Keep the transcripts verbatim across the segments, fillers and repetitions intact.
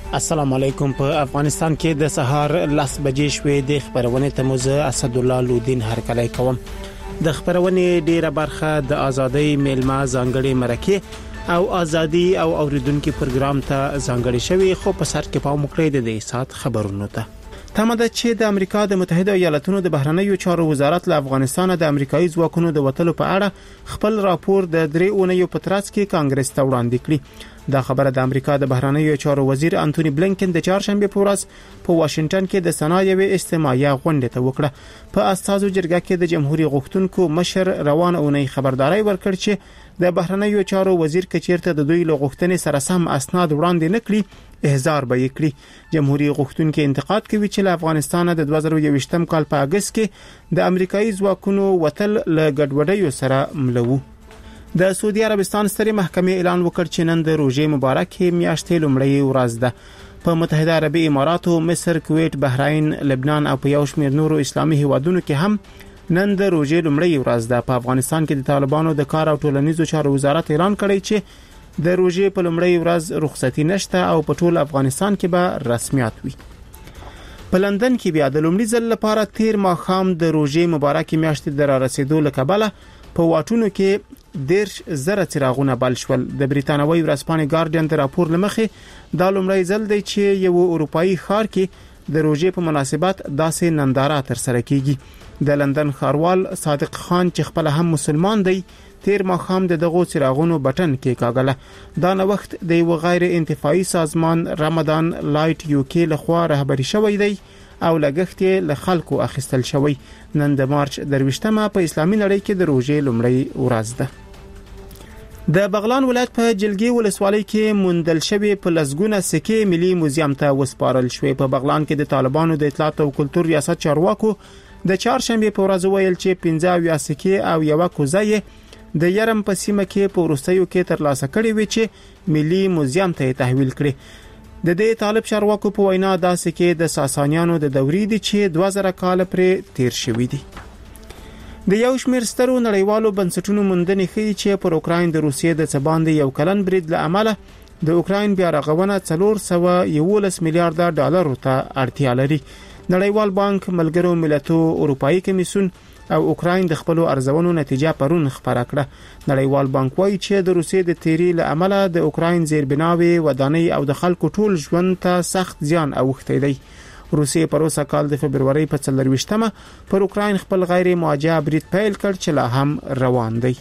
السلام علیکم. په افغانستان کې د سهار لس بجې شوې د خبرونه تموزه اسد الله لودین هرکلی کوم. د خبرونه ډیره برخه د ازادۍ میلمه ځانګړي مرکه او ازادي او اوریدونکو پروګرام ته ځانګړي شوی، خو په سر کې پام وکړئ د دې سات خبرونو ته. تمه ده چې د امریکا د متحده ایالاتونو د بهرنیو چارو وزارت له افغانستان د امریکایي ځواکونو د وټلو په اړه خپل راپور د درې اونیو په ترڅ کې کانګرس ته وړاندې کړی. دا خبره د امریکا د بهرنیو چارو وزیر انټونی بلینکن د چهارشنبه په ورځ په واشنگټن کې د صنایعو اجتماعي غونډه ته وکړه. په اساسو جرګه کې د جمهوریت غوښتونکو مشر روان اونۍ خبرداري ورکړ چې د بهرنیو چارو وزیر کچیرته د دوی لغښتنې سره سم اسناد وړاندې نکړي احضار به یکړي. جمهوریت غوښتونکو انتقاد کوي چې له افغانستان د دوه زره یوویشتم کال په اگست کې د امریکایي ځواکونو وتل له ګډوډیو سره ملو. د سعودي عربستان سترې محکمې اعلان وکړ چې نن د روزې مبارکې میاشتې لومړۍ ورځ ده. په متحده عربي اماراتو، مصر، کویت، بحرین، لبنان او په یو شمېر نورو اسلامي هیوادونو کې هم نن د روزې لومړۍ ورځ ده. په افغانستان کې د طالبانو د کار او ټولنیزو چارو وزارت اعلان کړی چې د روزې په لومړۍ ورځ رخصتي نشته او په ټول افغانستان کې به رسمیات وي. په لندن کې بیا د لومړي ځل لپاره تیر ماښام د روزې مبارکې میاشتې د را رسیدو لکبله په واټونو کې دیرش زره څراغونه بل شول. د بریتانوي ورځپاڼې ګارډین د راپور لمخې دا لومړی ځل دی چې یو اروپאי ښار کې د روزې په مناسبت داسې ننداره تر سره کیږي. د لندن ښاروال صادق خان چې خپل هم مسلمان دی، تیر ماښام د دغو څراغونو بټن کې کاغله. دا نو وخت د یو غیر انتفاعي سازمان رمضان لایټ یو کې لخوا رهبری شوی دی او لګښت یې له خلکو اخیستل شوی. نن د مارچ درویشتمه په اسلامي نړۍ کې د روزې لومړۍ ورځ ده. د بغلان ولایت په جلګي ولسوالۍ کې موندل شوی په لسګونه سکې ملي موزیم ته وسپارل شوی. په بغلان کې د طالبانو د اطلاعات او کلتور ریاست چارواکو د چهارشنبه په ورځ ویل چې پنځه اویا سکې او یو کوزه د یرم په سیمه کې په ورستیو کې ترلاسه کړي وي چې ملي موزیم ته تحویل کړي. د دې طالب چارواکو په وینا دا سکې د ساسانیانو د دورې دي چې دوه زره کال پرې تیر شوی دي. د یو شمېر سترو نړیوالو بنسټونو موندنې ښیي چې پر اوکراین د روسیې د څه باندې یو کلن برید له امله د اوکراین بیا رغونه څلور سوه یولس میلیارډ ډالرو ته اړتیا لري. نړیوال بانک، ملګرو ملتونو، اروپאי کمیسیون او اوکراین د خپل ارزونو نتیجه پرون خبره کړه. نړیوال بانک وایي چې د روسیې د تیری له امله د اوکراین زیربناوي، ودانۍ او د خلکو ټول ژوند ته سخت زیان اوښتی دی. روسیې په روسا کال د فبرवरी په څلرويشتمه پر اوکراین خپل غیر موجه برید پیل کړ چې لا هم روان دی.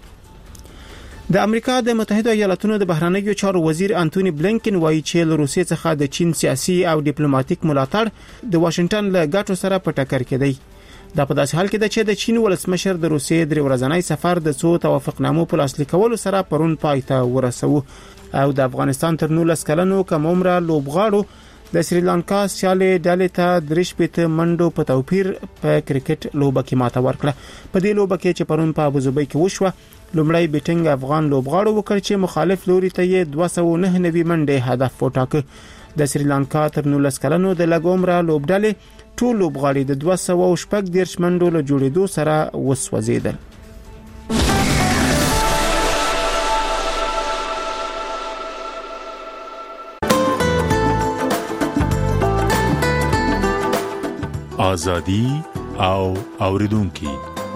د امریکا د متحده ایالاتونو د بهرنیو چارو وزیر انټونی بلینکن وایي چې له روسیې څخه د چین سیاسي او ډیپلوماټیک ملاتړ د واشنگټن له ګټو سره په ټکر کې دی. دا په داسې حال کې ده چې د چین ولسمشر د روسیې درې ورځنی سفر د څو توافقنامو په لاسلیک کولو سره پرون پای ته ورسوه او د افغانستان تر نولس کلنو کم عمره لوبغاړو د سریلانکا سیالي ډلې ته درې شپېته منډو په توپیر په کرکټ لوبه کې ماته ورکړه. په دې لوبه کې چې پرون په ابوظبي کې وشوه، لومړی بیټینګ افغان لوبغاړو وکړ چې مخالف لوري ته یې دوه سوه نهه نوي منډې هدف وټاکه. د سریلانکا تر نولس کلنو د لږ عمره لوبډلې ټول لوبغاړي د دوه سوه شپږ دیرش منډو له جوړېدو سره وسوځیدل. ازادي او اوریدونکو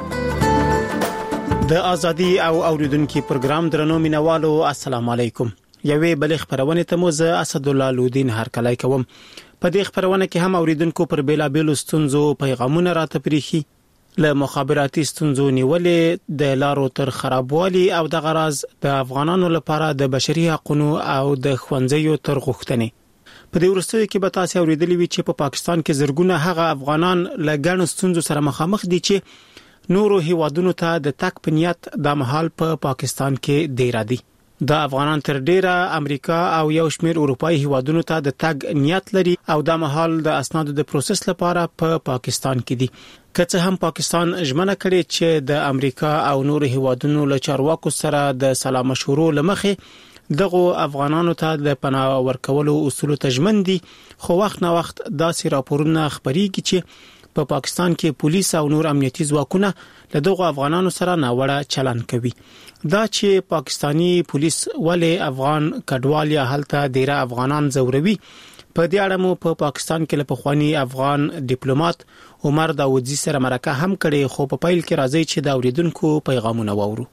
د ازادي او اوریدونکو پروګرام درنو مینوالو، السلام علیکم. یوې بلې خبرونه ته مو زه اسد الله لودین هرکلی کوم. په دې خبرونه کې هم اوریدونکو پر بیلابیلو ستونزو پیغامونه راته پریخي، له مخابراتي ستونزو نیولې د لارو تر خرابوالي او د غراز د افغانانو لپاره د بشري حقوقو او د خوندزیو تر غوښتنې. په دې ورستیو کې به تاسو اوریدلې وي چې په پاکستان کې زرګونه هغه افغانان له ګڼو ستونزو سره مخامخ دي چې نورو هیوادونو ته د تک په نیت د مهال په پا پاکستان کې دی را دي. د افغانان تر ډیره امریکا او یو شمېر اروپאי هیوادونو ته د تګ نیت لري او د مهال د اسنادو د پروسس لپاره په پا پاکستان کې دي. که څه هم پاکستان ژمنه کړې چې د امریکا او نورو هیوادونو له چارواکو سره د سلام مشورو لمخې دغه افغانانو ته د پناه ورکولو اصول ته ژمن دي، خو وخت نه وخت داسې راپورونه خبريږي چې په پا پاکستان کې پولیس او نور امنیتي ځواکونه له دغه افغانانو سره ناوړه چلند کوي. دا چې پاکستانی پولیس ولې افغان کډوال یا هلته ډیره افغانان زوروي، په دې اړه مو په پا پاکستان کې له پخوانی افغان ډیپلوماټ عمر داودزی سره مرکه هم کړې، خو په پیل کې راځي چې د اوریدونکو پیغامونه واورو.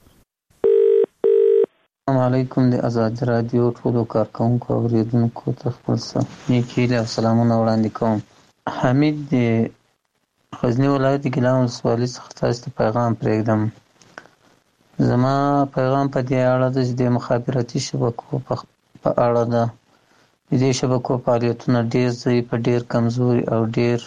السلام علیکم د آزاد رادیو ټولو کارکونکو او اوریدونکو ته خپل نیکی او سلامونه وړاندې کوم. حمید د غزنی ولایت ګیلان ولسوالۍ څخه تاسو ته پیغام پرېږدم. زما پیغام په دې اړه ده چې د مخابراتي شبکو په اړه ده. د دې شبکو فعالیتونه ډېر ضعیف، ډېر کمزوري او ډېر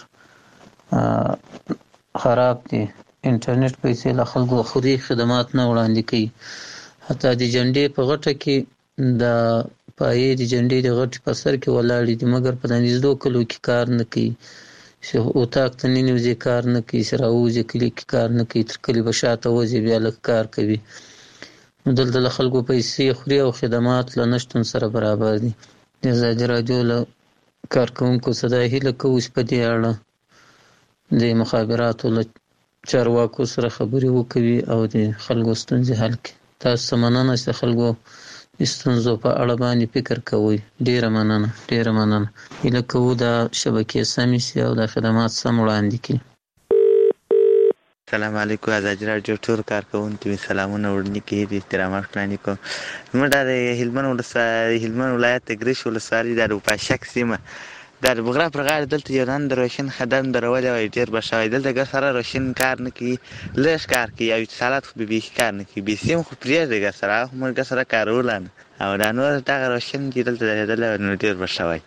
خراب دي. انټرنیټ پیسې له خلکو خوري، خدمات نه وړاندې کوي. حتی د جنډې په غټه کې د پایې د جنډې د غټې په سر کې ولاړې دي، مګر په نږدې کلو کې کار نه کوي. چې اتاق ته ننوځي کار نه کوي، چې راوځي کلي کې کار نه کوي، تر کلي به شاته وځي بیا لږ کار کوي. نو دلته له خلکو پیسې خوري او خدمات له نشتون سره برابر دي. د آزاد رادیو له کارکونکو څخه دا هیله کوو چې په دې اړه د مخابراتو له چارواکو سره خبرې وکوي او د خلکو ستونزې حل کړي. تاسو مننه چې خلکو د ستونزو په اړه باندې فکر کوئ. ډیره مننه ډیره مننه. هیله کوو دا شبکې سمې شي او د خدمات سم وړاندې کړي. السلام علیکم آزاد رادیو ټول کارکونکو ته سلامونه وړاندې کوي، د احترامات وړاندې کوم. زموږ د هلمند ولسوالۍ هلمند ولایت د ګرش ولسوالۍ د پاشک سیمه د بغرا پر غاړه دلته یو نن د روشن خدم درولې وای، ډېر به شوی. دلته ګر سره روشن کار نه کوي، لږ کار کوي او اتصالات خو به بیخي کار نه کوي. بې سیم خو پرېږدي ګر سره، موږ ګر سره کارول نه او دا نور دغه روشن چې دلته درېدلی نو ډېر به شوی.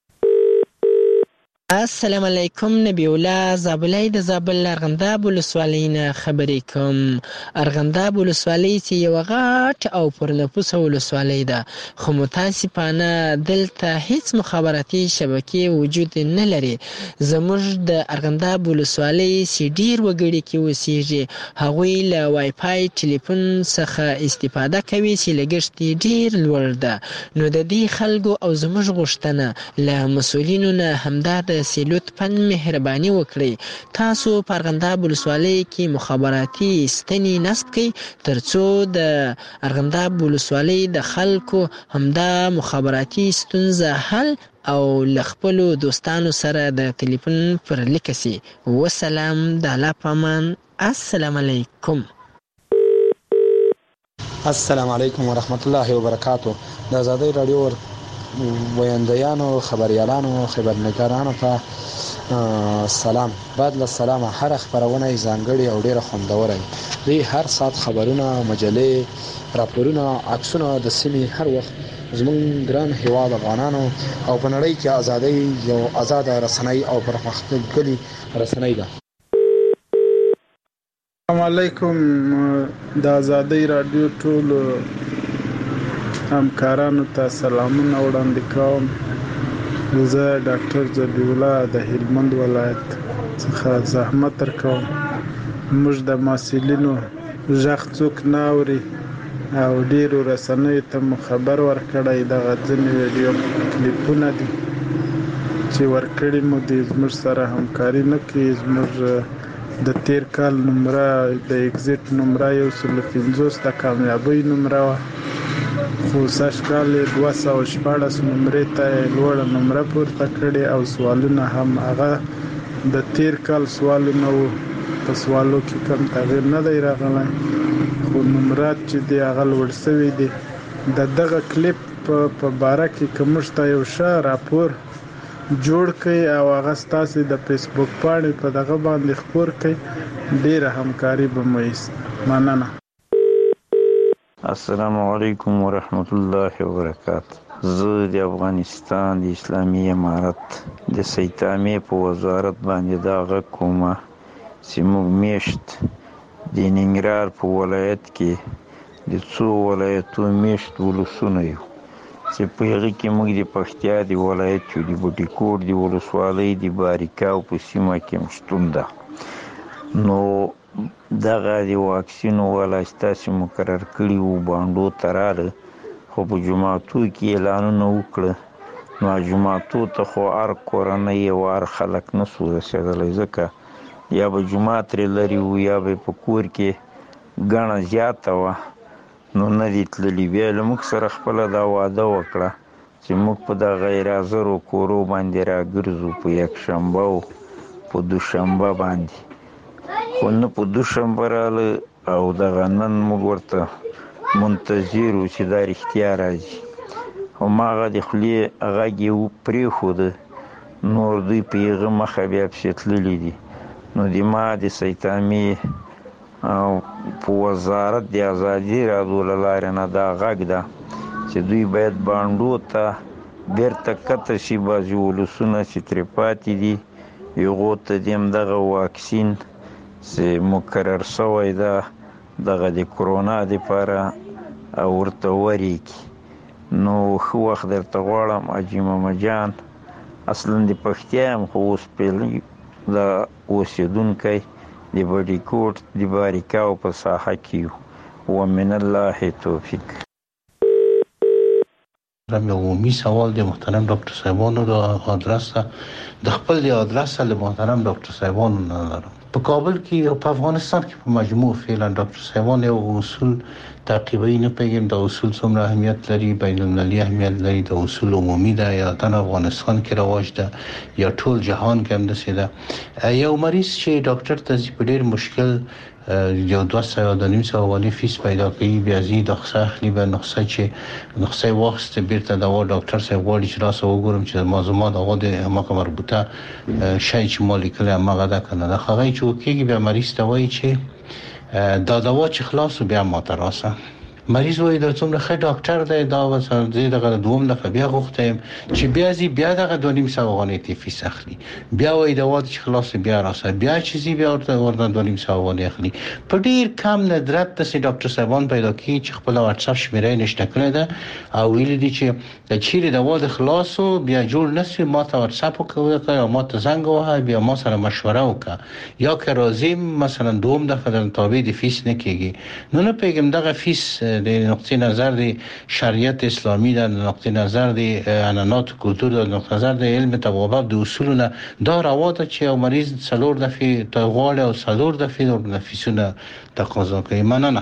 السلام علیکم. نبی الله زابلای د زابل ارغنداب ولسوالۍ نه خبرې کوم. ارغنداب ولسوالۍ چې یو غټ او پر نفوسه ولسوالۍ ده، خو متاسفانه دلته هیڅ مخابراتي شبکې وجود نه لري. زموږ د ارغنداب ولسوالۍ چې ډیر وګړي کې اوسېږي، هغوی له وای فای ټلیفون څخه استفاده کوي چې لګښت یې ډیر لوړ ده. نو د دې خلکو او زموږ غوښتنه له مسؤلینو نه همدا ده چې لطفاً مهرباني وکړئ، تاسو په ارغنداب ولسوالۍ کې مخابراتي ستنې نصب کړئ ترڅو د ارغنداب ولسوالۍ د خلکو همدا مخابراتي ستونزه حل او له خپلو دوستانو سره د ټلیفون پر لیکه سي. وسلام، د الله په امان. السلام علیکم. السلام علیکم ورحمت الله وبرکاتو. د آزادۍ رادیو ویاندیانو، خبریالانو، خبرنګارانو ته سلام. بعد له سلامه هر خبرونه ځانګړي او ډیره خوندوره وي. هر ساعت خبرونه، مجلې، راپورونه، عکسونه د سیمې هر وخت زموږ ګران هیواد افغانانو او په نړۍ کې ازادي یو آزاد رسنۍ او پرمختللې رسنۍ ده. السلام علیکم. د آزادۍ رادیو ټول همکارانو ته سلامونه وړاندې کوم. زه ډاکټر جبی الله د هلمند ولایت څخه زحمت درکوم. موږ د محصلینو غږ څوک نه اوري او ډیرو رسنیو ته مو خبر ورکړی. دغه ځینې ویډیو کلیپونه دي چې ورکړي مو دي، زموږ سره همکاري نه کوي. زموږ د تیر کال نمره د اگزیټ نمره یو سل پنځوس د کامیابۍ نمره وه، خو سږ کال یې دوه سوه شپاړس نمرې ته یې لوړه نمره پورته کړې او سوالونه هم هغه د تیر کال سوالونه وو. په سوالو کې کم تغییر نه دی راغلی، خو نمرات چې دی هغه لوړ شوي دي. د دغه کلیپ په باره کې که موږ ته یو ښه راپور جوړ کړئ او هغه ستاسې د فیسبوک پاڼې په دغه باندې خپور کړئ، ډیره همکاري به مو ایست. مننه. السلام علیکم ورحمت الله وبرکاته. زه د افغانستان د اسلامي امارت د سیتامې په وزارت باندې دا غږ کومه چې موږ میشت د ننګرهار په ولایت کې د څو ولایتو میشت ولسونه یو چې په هغه کې موږ د پکتیا د ولایت یو، د بوټي کوټ د ولسوالۍ د باریکاو په سیمه کې شتون ده. نو دغه د واکسینو والا ستاسې مقرر کړي وو بانډو ته راغله، خو په جوماتو کې اعلانونه وکړه. نو جوماتو ته خو هر کورنۍ او هر خلک نه سو رسېدلی، ځکه یا به جومات ترې لرې و یا به په کور کې ګڼه زیاته وه نو نه دي تللي. بیا له موږ سره خپله دا وعده وکړه چې موږ په دغه غیر حاضرو کورو باندې راګرځو په یکشنبه او په دوشنبه باندې، خو نه په دوشنبه راله او دغه نن موږ ورته منتظر وو چې دا رښتیا راځي. هماغه د خولې غږ یې پرېښوده، نور دوی په هغه مخه بیا پسې تللي دي. نو د ما د سیتامي په وزارت د ازادي راډیو له لارې نه دا غږ ده چې دوی باید بانډو ته بیرته کته شي. بعضې ولسونه چې ترې پاتې دي هغو ته د همدغه واکسین چې مقرر شوی ده دغه د کرونا دپاره او ورته ورېږي. نو ښه وخت درته غواړم حاجي محمد جان، اصلا د پښتیا یم خو اوس پیلي د اوسېدونکی د بډي کوټ د باریکاو په ساحه کې یو. ومن الله توفیق. یو عمومي سوال د محترم ډاکټر صاحبانو د آدرس د خپل د آدرس له محترم ډاکټر صاحبانو نه لرم. په کابل کې او په افغانستان کې په مجموع فعلا ډاکټر صاحبان یو اصول تعقیبوي. نه پیږم د اصول څومره اهمیت لري، بین المللي اهمیت لري، د اصول عمومي ده یا د افغانستان کې رواج ده یا ټول جهان کې هم دسې ده. یو مریض چې ډاکټر ته ځي په ډېر مشکل یو دوه سوه د نیم سوه والی فیس پیدا کوي، بیا ځي نسخه اخلي، به نسخه چې نسخه یې واخیسته بیرته دوا ډاکټر صاحب غواړي چې راسه وګورم چې ما زما دغه د هماغه مربوطه شی چې ما لیکلی هماغه ده که نه ده. هغه چې وکېږي بیا مریض ته وایي چې دا دوا چې خلاص بیا ما ته راسه. مریض وایي دا څومره ښه ډاکټر دی، دا مثلا زه دغه دوم دفعه بیا غوښتی یم چې بیا ځي بیا دغه دوه نیم سوه افغانۍ ترې فیس اخلي، بیا وایي دوا چې خلاص بیا راسه، بیا چې ځي بیا ورته ورته دوه نیم سوه افغانۍ اخلي. په ډېر کم ندرت داسې ډاکټر صاحبان پیدا کېږي چې خپله واټساپ شمېره یې نشته کړې ده او ویلي دي چې چیرې دوا د خلاصو بیا جوړ نه شي ما ته واټساپ وکړه یا ما ته زنګ ووهه، بیا ما سره مشوره وکړه، یا که راځي مثلا دوم دفعه د تابع د فیس نه کېږي. نو نه پوهېږم دغه فیس د نقطه نظر د شریعت اسلامی د نقطه نظر د عنعنات کلتور د نقطه نظر د علم طبابت د اصولونه دا روا ده چې یو مریض څلور دفعې ته غواړي او څلور دفعې د فیسونه تقاضا کوي. مننه.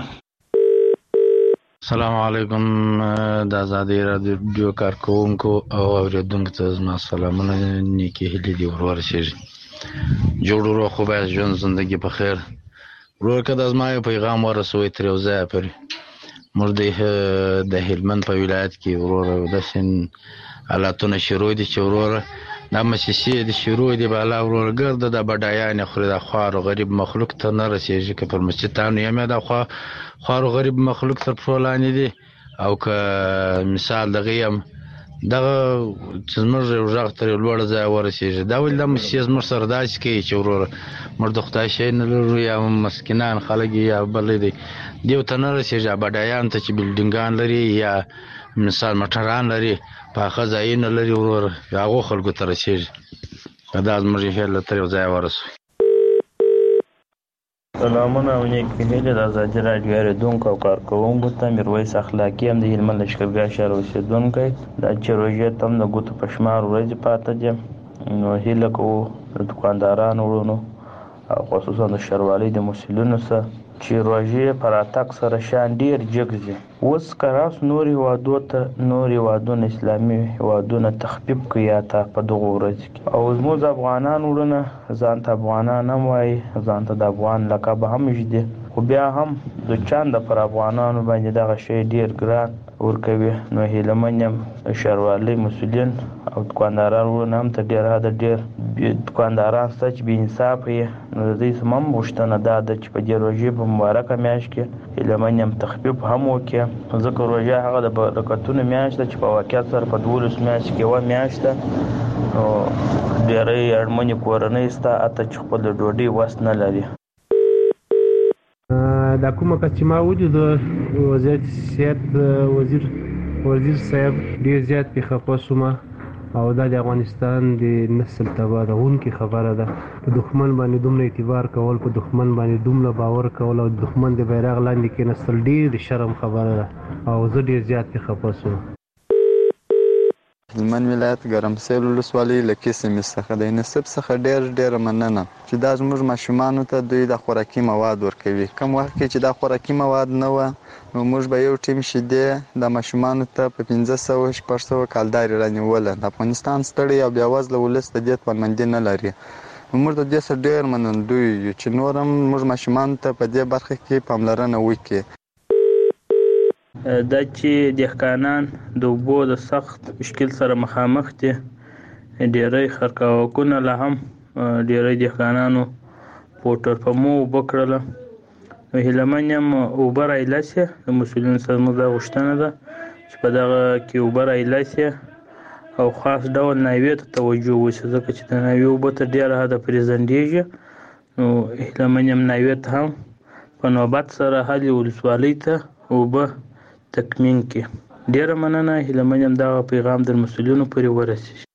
السلام علیکم د ازادي راډیو کارکونکو او اوریدونکو ته زما سلامونه، نیکی هیلې دي ورورسېږي. جوړ ورو خو باید ژوند زندگی په خیر. ورور که د زما یو پیغام ورسوئ تر یو ځایه پورې. موږ د هلمند په ولایت کې وروره داسې حالاتونه شروع دي چې وروره دا مسیسې د شروع دي بالا وروره ګرده د بډایانې خوري، د خوار و غریب مخلوق ته نه رسېږي. که پر مسجدانو یم یا د خوار و غریب مخلوق تر پښو لاندې دي او که مثال دغه یم دغه چې زموږ یو غږ تر یو لوړ ځایه ورسېږي. دا ولې دا مسیې زموږ سره داسې کوي چې وروره موږ د خدای شی نه لرو یا مسکینان خلک یا بل دی دیو ته نه رسېږي. بډایانو ته چې بلډینګان لري یا مثال موټران لري پاخه ځایونه لري وروره هغو خلکو ته رسېږي. دا زموږ هیله تر یو ځایه ورسوي. سلامونه او نیکې هیلې د ازادي راډیو اورېدونکو او کارکوونکو ته. میرویس اخلاقي هم د هلمند لښکرګاه ښار اوسېدونکی. دا چې روژې ته هم د ګوتو په شمار ورځې پاته دي، نو هیله کوو د دوکاندارانو وروڼو او خصوصا د ښاروالۍ د مسؤلینو سره چې روژې په راتګ سره شیان ډېر جګ ځي. اوس که راس نور هېوادو ته نور هېوادونه اسلامي هېوادونه تخفیف کوي یا ته په دغو ورځو کې، او زموږ افغانان وروڼه ځان ته افغانان هم وایي، ځان ته د افغان لقب هم ږدي، خو بیا هم د چانده پر افغانانو باندې دغه شی ډېر ګران ورکوي. نو هیلهمن یم ښاروالۍ مسؤلین او دوکانداران وروڼه هم ته ډېر حده ډېر دوکانداران شته چې بې انصافه یې. نو د دوی څخه هم غوښتنه دا ده چې په دې روژې په مبارکه میاشت کې هیلهمن یم تخفیف هم وکړي، ځکه روژه هغه د برکتونو میاشت ده چې په واقعیت سره په دولسو میاشتو کې یوه میاشت ده. نو ډېری اړمنې کورنۍ شته حتی چې خپل د ډوډۍ وس نه لري. دا کومه که چې ما ولید وزیر صحت وزیر وزیر صاحب ډېر زیات پې خفه شوم او دا د افغانستان د نسل تباهونکې خبره ده. په دښمن باندې دومره اعتبار کول، په دښمن باندې دومره باور کول او دښمن د بیرغ لاندې کېناستل ډېر د شرم خبره ده او زه ډېر زیات پې خفه شوم. هلمند ولایت ګرمسیر ولسوالۍ له کیسمې څخه د نصب څخه ډېر ډېره مننه چې دا زموږ ماشومانو ته دوی د خوراکي مواد ورکوي. کوم وخت کې چې دا خوراکي مواد نه وه نو موږ به یو ټیم شیدې د ماشومانو ته په پنځه سوه شپږ سوه کالدارې رانیوله. د افغانستان ستړی او بېوزله ولس د دې توانمندي نه لري. موږ د دې څخه ډېر منندوی یو چې نور هم موږ ماشومانو ته په دې برخه کې پاملرنه وکړي. دا چې دهقانان د اوبو د سخت مشکل سره مخامخ دي، ډېری خرکاوکونه لا هم ډېری دهقانانو پوټر پمو اوبه کړله. هیله من یم اوبه رایله سي، د مسؤلینو سره زموږ دا غوښتنه ده چې په دغه کې اوبه رایله سي او خاص ډول ناوې ته توجه وشي، ځکه چې د ناوې اوبه تر ډېره حده پرې ځنډېږي. نو هیله من یم ناوې ته هم په نوبت سره هلې ولسوالۍ ته اوبه تکمین کړي. ډېره مننه. هیله من یم دغه پیغام در مسؤلینو پورې ورسېږي.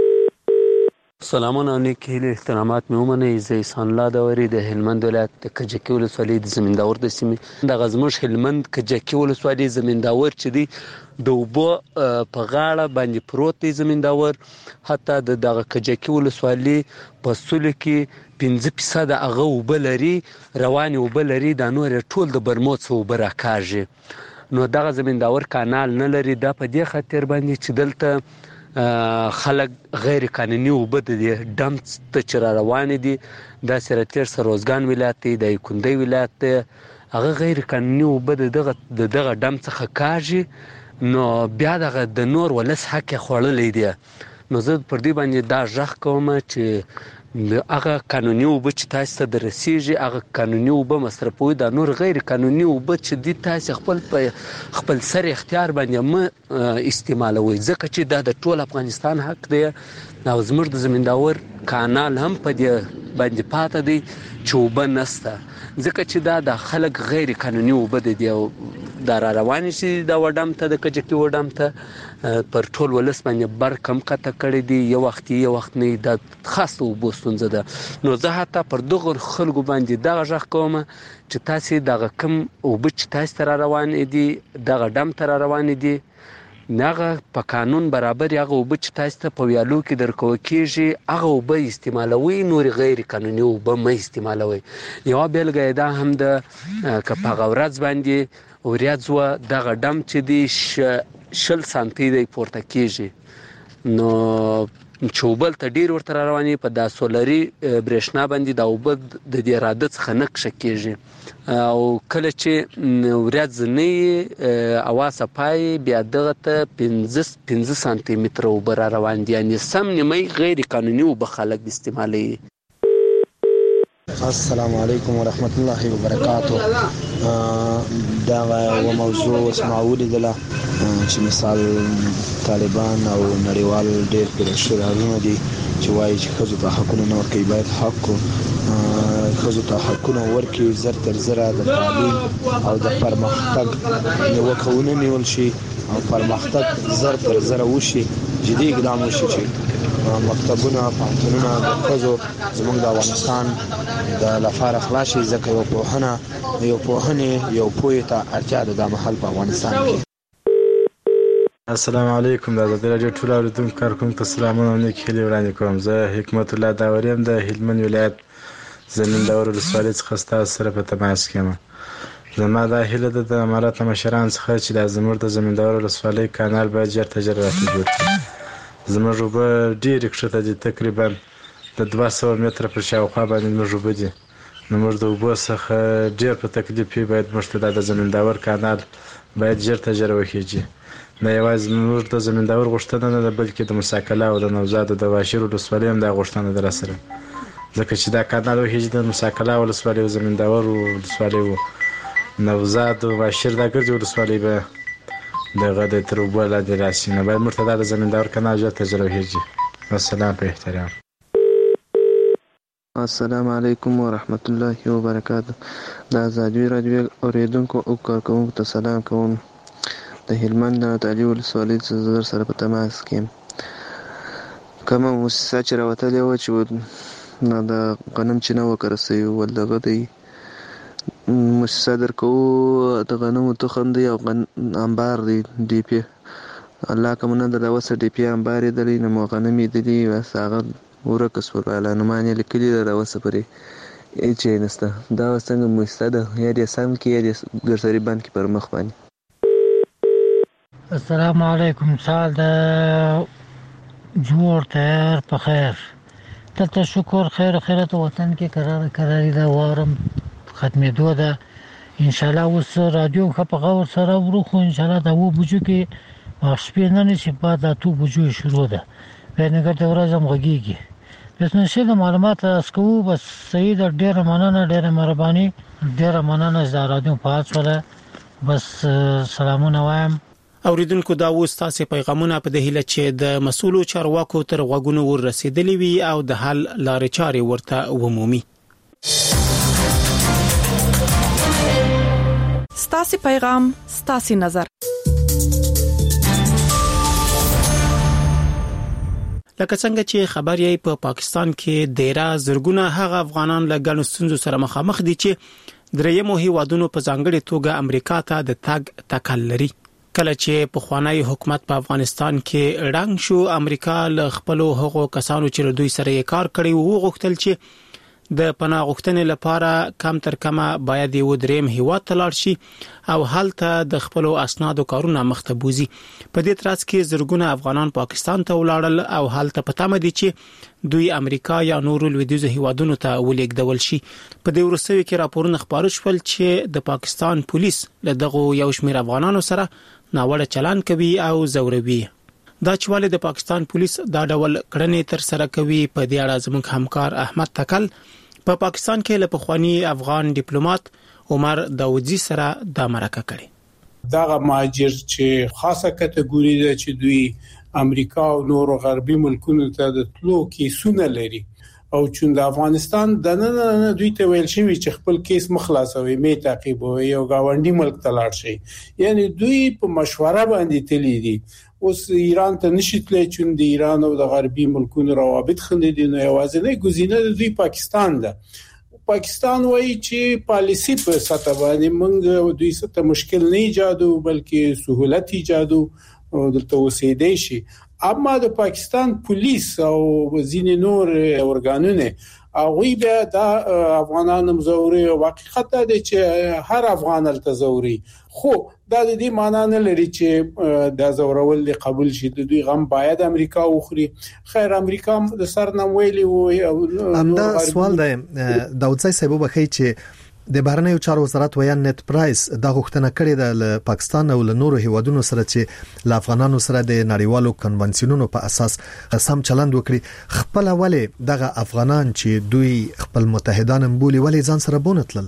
سلامونه او نیک هیلې احترامات مې ومنئ. زه احسان الله داوري د هلمند ولایت د کجکي ولسوالۍ د زمینداور د سیمې دغه زموږ هلمند کجکي ولسوالۍ زمینداور چې دی د اوبو په غاړه باندې پروت دی زمینداور. حتی د دغه کجکي ولسوالۍ په سلو کې پنځه فیصده هغه اوبه لري، روانې اوبه لري، دا نور ټول د برمو څخه اوبه راکاږي. نو دغه زمینداور کانال نه لري. دا په دې خاطر باندې چې دلته خلک غیر قانوني اوبه د دې ډم ته چې را روانې دي، دا سرتیر سروزګان ولایت دی، د یکوندۍ ولایت دی، هغه غیر قانوني اوبه د دغه د دغه ډم څخه کاږي. نو بیا دغه د نور ولس حق یې خوړلی دی. نو زه پر دې باندې دا غږ کوم چې هغه قانوني اوبه چې تاسو ته درسیږي، هغه قانوني اوبه مصرفوي. دا نور غیر قانوني اوبه چې دي تاسو خپل په خپل سر اختیار باندې م استعمالوي، ځکه چې دا د ټول افغانستان حق دی. او زموږ د زمینداور کانال هم په دې باندې پاته دی چې اوبه نسته، ځکه چې دا د خلک غیر قانوني اوبه دي او دا را روانې شي د وډم ته د کجکي وډم ته پر ټول ولس باندې بر کم قطع کړی دی. یو وخت یو وخت نه دا خاصه اوبو ستونزه ده. نو زه حتی پر دغه خلکو باندې دغه غږ کوم چې تاسو دغه کم اوبه چې تاسو ته را روانې دي، دغه ډم ته را روانې دي، هغه په قانون برابر هغه اوبه چې تاسو ته په ویالو کې درکول کېږي هغه اوبه استعمالوي، نور غیر قانوني اوبه مه استعمالوي. یوه بیلګه دا هم ده که په هغه ورځ باندې وریځ وه، دغه ډم چې دی شل سانتي دی پورته کېږي، نو چې اوبه ته ډېر ورته را روانې په دا سولري برېښنا باندې دا اوبه د دې راده څخه نه کښه کېږي. او کله چې ورځ نه وي هوا صفا بیا دغه ته پنځه پنځه سانتي متره اوبه را روان دي، یعنې سم نیمه غیر قانوني اوبه خلک استعمالوي. السلام علیکم ورحمت الله وبرکاتو. دا و موضوع اسمع ولیدله چې مثال طالبان او نړیوال ډېر پرې شرارونه دي چې وایي چې ښځو ته حقونه نه ورکوي. باید حق ښځو ته حقونه ورکړي، زر تر زره د تعلیم او د پرمختګ نیوکه ونیول شي او پرمختګ زر تر زره وشي، جدي اقدام وشي چې مکتبونه پوهنتونونه د ښځو زموږ د افغانستان د لپاره خلاص شي، ځکه یو پوهنه یو پوهنې یو پوهې ته اړتیا ده دا مهال په افغانستان کې. السلام علیکم. د ازادي راډیو ټول اورېدونکو کارکوونکو ته سلامونه او نیک هیلې وړاندې کوم. زه حکمت الله داوري یم د هلمند ولایت زمینداور ولسوالۍ څخه ستاسو سره په تماس کې یم. زما دا هیله ده د امارات مشران څخه چې دا زموږ د زمینداور ولسوالۍ کانال باید ژر تر ژره راته جوړ کړي. زموږ اوبه ډېرې کښته دي، تقریبا د دوه سوه متره پر شاوخوا باندې زموږ اوبه دي. نو موږ د اوبو څخه ډېر په تکلیف یو. باید موږ ته دا د زمینداور کانال باید ژر تر ژره وخیږي. دا یوازې موږ د زمینداور غوښتنه نه ده، بلکې د مساکله او د نوزاد او د واشیر ولسوالۍ هم دا غوښتنه ده راسره، ځکه چې دا کانال وخیږي د مساکله ولسوالۍ او زمینداور ولسوالۍ و نوزاد او واشیر دا ګرځي ولسوالۍ به دغه د تر اوبو لاندې راسي. نو باید موږ ته دا د زمینداور کانال ژر تر ژره وخیږي. والسلام په احترام. السلام علیکم ورحمت الله وبرکاتو. د ازادي راډیو اوریدونکو او کارکوونکو ته سلام کوم. د هلمند د نادعلي ولسوالۍ څخه در سره په تماس کې یم. کومه موسسه چې راوتلې وه چې د غنم چینه وکړه سوي ول دغه دی موسسه درکوو د غنمو تخم دی او انبار دی ډي پی الله کومه د وسه ډی پی ام بارې دلی نه مو غنمې دلی وساغه ورکه سور اعلانونه لیکلي د وسه پرې چې نسته دا څنګه مستده یا د سم کې د ګرځري باندې پر مخ باندې. السلام علیکم سال د جوړ تر په خیر ته شکر خیر خیرت وطن کې قرار قراری دا وارم ختمې دوه ده ان شاء الله. اوس رادیو خپ غور سره ورخو ان شاء الله دا و بوجو کې شپې نه نشي بعد تو بوجو شروع ده بینګر ته ورځم غږیږي بس نشه د معلومات اسکو بس سید ډېر مننه ډېر مهرباني ډېر مننه زه رادیو پات ولا بس سلامونه وایم. اوریدونکو دا و ستاسو پیغامونه په دهیله چې د مسولو چارواکو تر غوګونو ور رسیدلی وي او د حل لارې چارې ورته ومومي. ستاسو پیغام ستاسو نظر. لکه څنګه چې خبر یې په پا پاکستان کې ډیره زرګونه هغه افغانان له ګڼو ستونزو سره مخامخ دي چې درېیمو هیوادونو په ځانګړي توګه امریکا ته د تګ تکل لري. کله چې په خوانی حکومت په افغانستان کې رنګ شو امریکا له خپل هغو کسانو چې دوی سره یې کار کړی وو غوښتل چې د پناه غوښتنې لپاره کم تر کمه باید یو دریم هیواد ته لاړ شي او هلته د خپل اسنادو کارونه مخته بوزي. په دې ترڅ کې زرګونه افغانان پاکستان ته ولاړل او هلته پته مدي چې دوی امریکا یا نورو لویدیځ هیوادونو ته ولېږدول شي. په دې ورسوي کې راپورونه خبرو شول چې د پاکستان پولیس له دغه یو شمېر افغانانو سره ناوړه چلن کوي او زوروي. دا چواله د پاکستان پولیس دا ډول کړنې تر سره کوي. په دې اړه زموږ همکار احمد تکل په پا پاکستان کې له پخوانی افغان ډیپلوماټ عمر داودزی سره د مرکه کړي. دا مهاجر چې خاصه کټګوري ده چې دوی امریکا او نور غربي ملکونو ته د تلو کیسونه لري او چې د افغانستان د نن دوی ته ویل شوی چې خپل کیس مخلاصوي می تعقیبوي او گاونډي ملک ته لاړ شي. یعنی دوی په مشوره باندې تللی دي. اوس ایران ته نشیتلې چې د ایران او د غربي ملکونو روابط خندې نه یوازې ګزینه د دوی پاکستان ده. پاکستان وایي چې پالیسی په سطح باندې موږ دوی سره مشکل نه ایجادو بلکې سہولت ایجادو او دلته اوسېدې شي. اما د پاکستان پولیس او ځینې نور اورګانونه هغه بیا د افغانانو مزوري او حقیقت دی چې هر افغان الته زوري خو دا د دې معنی نه لري چې د زورول قبول شي. د دوی غم باید امریکا وخوري. خیر امریکا د سرنم ویلي وو. همدا سوال دی داودزی صاحب وبخښي چې د بهرنیو چارو وزارت ویان نت پرایس د غوښتنه کړې د پاکستان او له نورو هیوادونو سره چې ل افغانانو سره د نړیوالو کنونسیونونو په اساس سم چلند وکړي. خپل ولې دغه افغانان چې دوی خپل متحدان بولی ولې ځان سره بونتل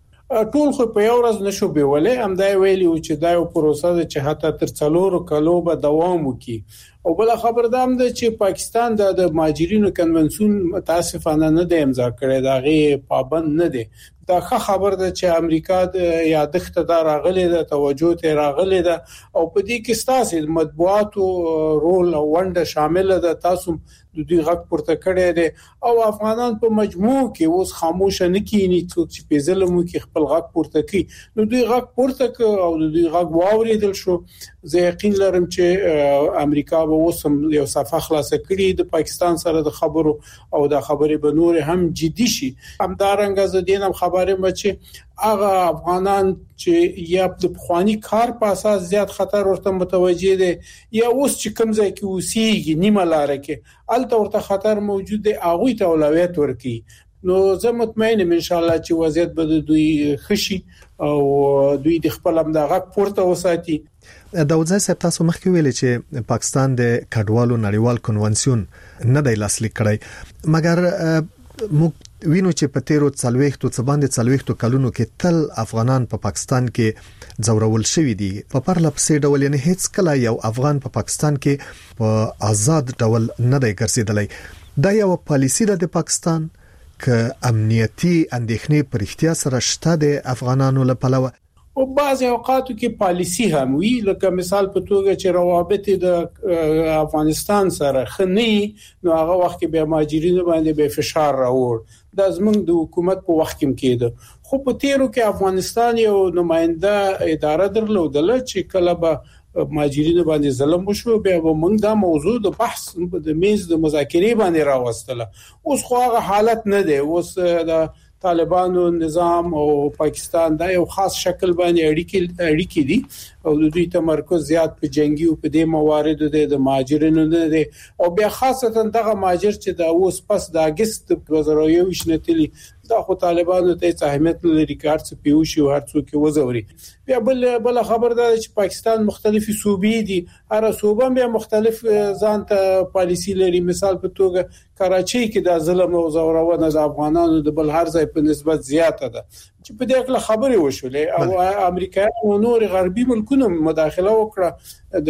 ټول خو په یو ورځ نشو بیولې. هم دا ویلی چې دا یو پروسه ده چې حتی تر څلورو کلو به دوام وکړي. او بل خبر دام ده چې پاکستان د مهاجرینو کنونسیون متاسفانه نه د امضا کړي دا غي پابند نه دي. دا خبر ده چې امریکا د یادښت دا راغلي ده توجه ته راغلي ده او په دې کې ستاسو مطبوعاتو رول او ونده شامل ده. تاسو د دوی غږ پورته کړی دی او افغانان په مجموع کې اوس خاموش نه کینی چې په ظلمو کې خپل غږ پورته کوي. نو دوی غږ پورته او د دوی غږ واوریدل شو. زه یقین لرم چې امریکا به اوس یو صفه خلاص کړي د پاکستان سره د خبرو او د خبرې به نور هم جدي شي. همدارنګه زه دینم خبره مچ هغه افغانان چې یا د پخوانی کار په اساس زیات خطر ورته متوجي دي یا اوس چې کوم ځای کې اوسېږي نیمه لار کې الته ورته خطر موجود دی هغه ته اولویت ورکړي. نو زه مطمئن یم ان شاء الله چې وضعیت به دوی خشي او دوی د خپل امدغه پورته وساتي. داودزی صاحب تاسو مخکې ویلي چې پاکستان د کډوالو نړیوال کنونسیون نه دی لاسلیک کړی مګر موږ وینو چې په تیرو څلويختو څه باندې څلويختو کلونو کې تل افغانان په پا پاکستان کې زورول شوی دي. په پرله پسې ډول یعنی هیڅ کله یو افغان په پا پاکستان کې په آزاد ډول نه دی ګرځیدلی. دا یو پالیسی ده د پاکستان که امنیتی اندېښنې پر اختیار سره شته د افغانانو لپاره او بعض اوقاتو کې پالیسی هم وی لکه مثال په توګه چې روابط د افغانستان سره خني نو هغه وخت کې به مهاجرینو باندې به فشار راوړ. د زمنګ د حکومت په وخت کې کېده خو په تیرو کې افغانستان یو نماینده اداره درلودله چې کله به مهاجرینو باندې ظلم وشو بیا موږ دا موضوع د بحث د میز د مذاکرې باندې راوستله. اوس خو هغه حالت نه دی. اوس د طالبانو نظام او پاکستان دا یو خاص شکل باندې اړیکې اړیکې دي او د دوی تمرکز زیات په جنگي او په دې مواردو د مهاجرینو نه دي او بیا خاصتا دغه مهاجر چې دا اوس پس د اگست دوه زره یو نتلی دا خو طالبانو ته اهمیت لري کار څه پیوشي او هر څوک وزوري. بیا بل بل خبر ده چې پاکستان مختلفي صوبې دي، هر صوبه بیا مختلف ځان ته پالیسی لري. مثال په توګه کراچۍ کې د ظلم او زورونه د افغانانو د بل هر ځای په نسبت زیاته ده چې په دې کې خبرې وشولې او امریکا او نور غربي ملکونو مداخله وکړه.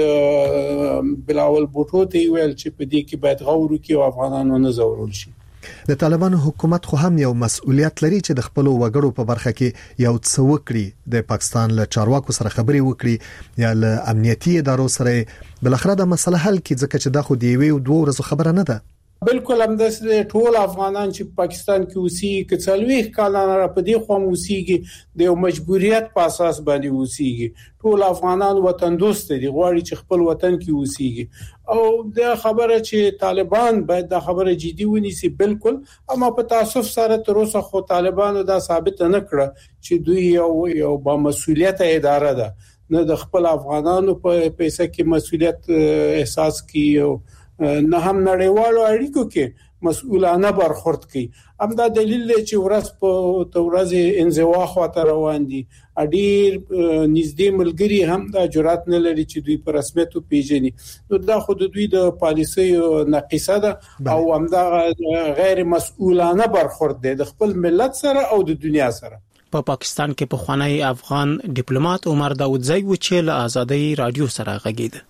د بلاول بوټو ته ویل چې په دې کې باید غور وکړي او افغانانو نه زورول شي. د طالبانو حکومت خو هم یو مسؤلیت لري چې د خپل وګړو په برخه کې یو څه وکړي، د پاکستان له چارواکو سره خبرې وکړي یا له امنیتي ادارو سره بلخره د مسله حل کړي، ځکه چې دا خو دی وی او دوه ورځې خبره نه ده. بالکل هم د ټول افغانان چې پاکستان کې اوسېږي که څلويخ کالانه را په دې خو اوسېږي د یو مجبوریت په اساس باندې اوسېږي. ټول افغانان وطن دوست دي، غواړي چې خپل وطن کې اوسېږي او د خبره چې طالبان باید د خبره جدي ونیسي. بالکل، اما په تاسف سره تر اوسه خو طالبانو دا ثابت نه کړ چې دوی یو یو با مسؤلیت اداره ده، نه د خپل افغانانو په پیسې کې مسؤلیت احساس کوي، نه هم نړیوالو اړیکو کې مسؤلانه برخورد کوي. همدا دلیل دی چې ورځ په تورځ انزوا خاطر روان دي. اډیر نږدې ملګری هم دا جرأت نه لري چې دوی په رسمیت پیژني. نو دا خود دوی د پالیسي ناقصه ده او همدا غیر مسؤلانه برخورد دی د خپل ملت سره او د دنیا سره. په پا پاکستان کې په خوانی افغان ډیپلوماټ عمر داودزی و چې له آزادۍ رادیو سره غږیده.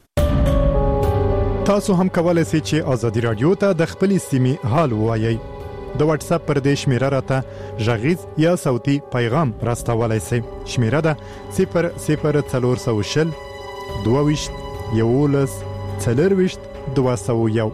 تاسو هم کولای شئ چې آزادی رادیو ته د خپلې سیمې حال ووایي. د واتس اپ پر دې شمیره راته ژغیز یا صوتي پیغام راستولای شئ. شمیره ده صفر صفر څلور سوه شل دوه ویشت یولس څلور ویشت دوه سوه یو.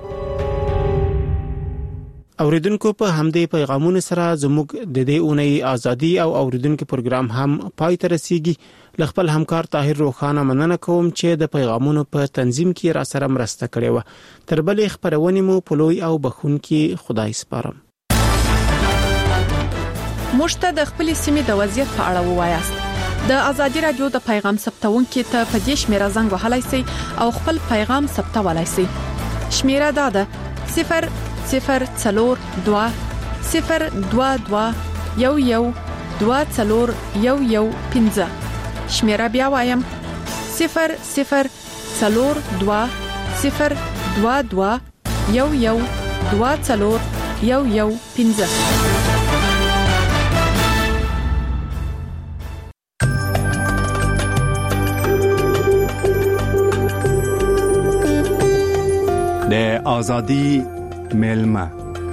اوریدونکو په همدې پیغامونو سره زموږ د دې اونۍ ازادي او اوریدونکو پروګرام هم پای ته رسیږي. لخپل همکار طاهر روخانه مننه کوم چې د پیغامونو په تنظیم کې را سره مرسته کړې و. تر بلې خبرونه مو په لوی او بخونکي خدای سپارم. مشته د خپل سیمې د وضعیت په اړه ووایاست. د ازادي رادیو د پیغام ثبتونکو ته په دې شمیره زنګ وهلای شئ او خپل پیغام ثبتولای شئ. شمیره دا ده صفر صفر څلور دوه صفر دوه دوه یو یو دوه څلور یو یو پنځه. شمیره بیا وایم صفر صفر څلور دوه صفر دوه دوه یو یو دوه څلور یو یو پنځه. د آزادی ملما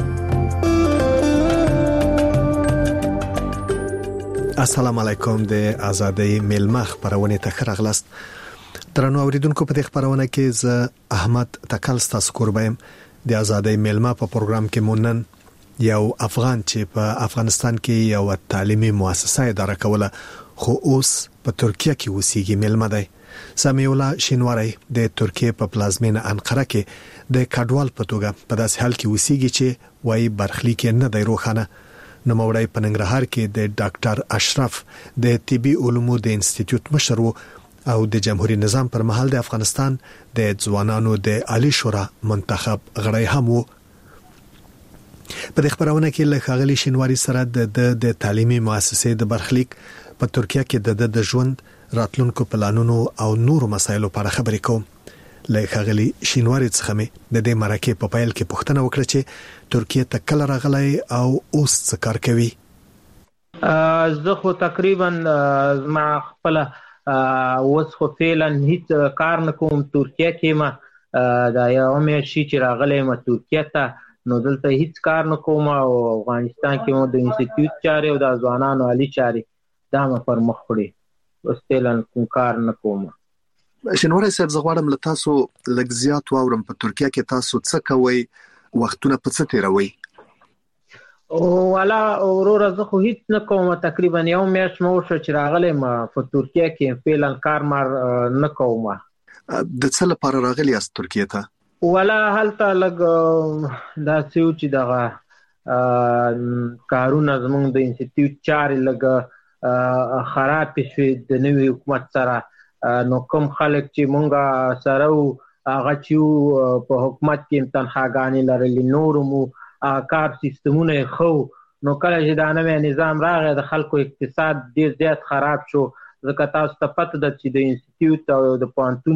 السلام علیکم. د آزادۍ ملما خبرونه ته خرغلست. درنو اوریدونکو په دې خبرونه کې ز احمد تکل ستاسو قربایم. د آزادۍ ملما په پروګرام کې مونن یو افغان چې په افغانستان کې یو تعلیمي مؤسسه اداره کوله خو اوس په ترکیه کې اوسېږي ملما دی. سمیع الله شینواری د ترکیه په پلازمینه انقره کې د کډوال په توګه په داسې حال کې اوسېږي چې وایي برخلیک نه دی روښانه. نو مورای په ننګرهار کې د ډاکټر اشرف د طبي علومو د انسټیټیوټ مشر او د جمهوریت نظام پر مهال د افغانستان د ځوانانو د عالی شورا منتخب غړی هم وو. په دې خبرونه کې له خاغلی شینواری سره د د تعلیمي مؤسسې د برخلیک په ترکیه کې د د ژوند راتلونکو پلانونو او نورو مسایلو په اړه خبرې کوم. له خاغلی شینواری څخه مې د دې مرکه په پایل کې پوښتنه وکړه چې ترکیه ته کله راغلی او اوس څه کار کوي. زه خو تقریبا ما خپل اوس خو فعلا هیڅ کار نه کوم ترکیه کې. ما دا یو مې شي چې راغلی ما ترکیه ته نو دلته هیڅ کار نه کوم او افغانستان کې مو د انسټیټیوټ چارې او د ځوانانو عالی چارې دا ما پر مخ وړي اوس فعلا کوم کار نه کوم. شینواری صاحب زه غواړم له تاسو لږ زیات واورم په ترکیه کې تاسو څه کوئ، وختونه په څه تیروئ؟ او والا اورور زه خو هیڅ نه کوم. تقریبا یو میاشت مو شو چې راغلی ما په ترکیه کې فعلا کار مار نه کوم. د څه لپاره راغلی یاست ترکیه ته؟ ولا هلته لږ دا څه چې دغه کارونه زموږ د انسټیټیوټ چارې لږ خرابې شوې د نوي حکومت سره. نو کوم خلک چې مونږ سره وو هغه چې په حکومت کې تنخواګانې لرلې، نور مو کار سیستمونه یې ښه وو. نو کله چې دا نوی نظام راغی د خلکو اقتصاد ډېر زیات خراب شو، ځکه تاسو ته پته ده چې د انسټیټیوټ او د پوهنتون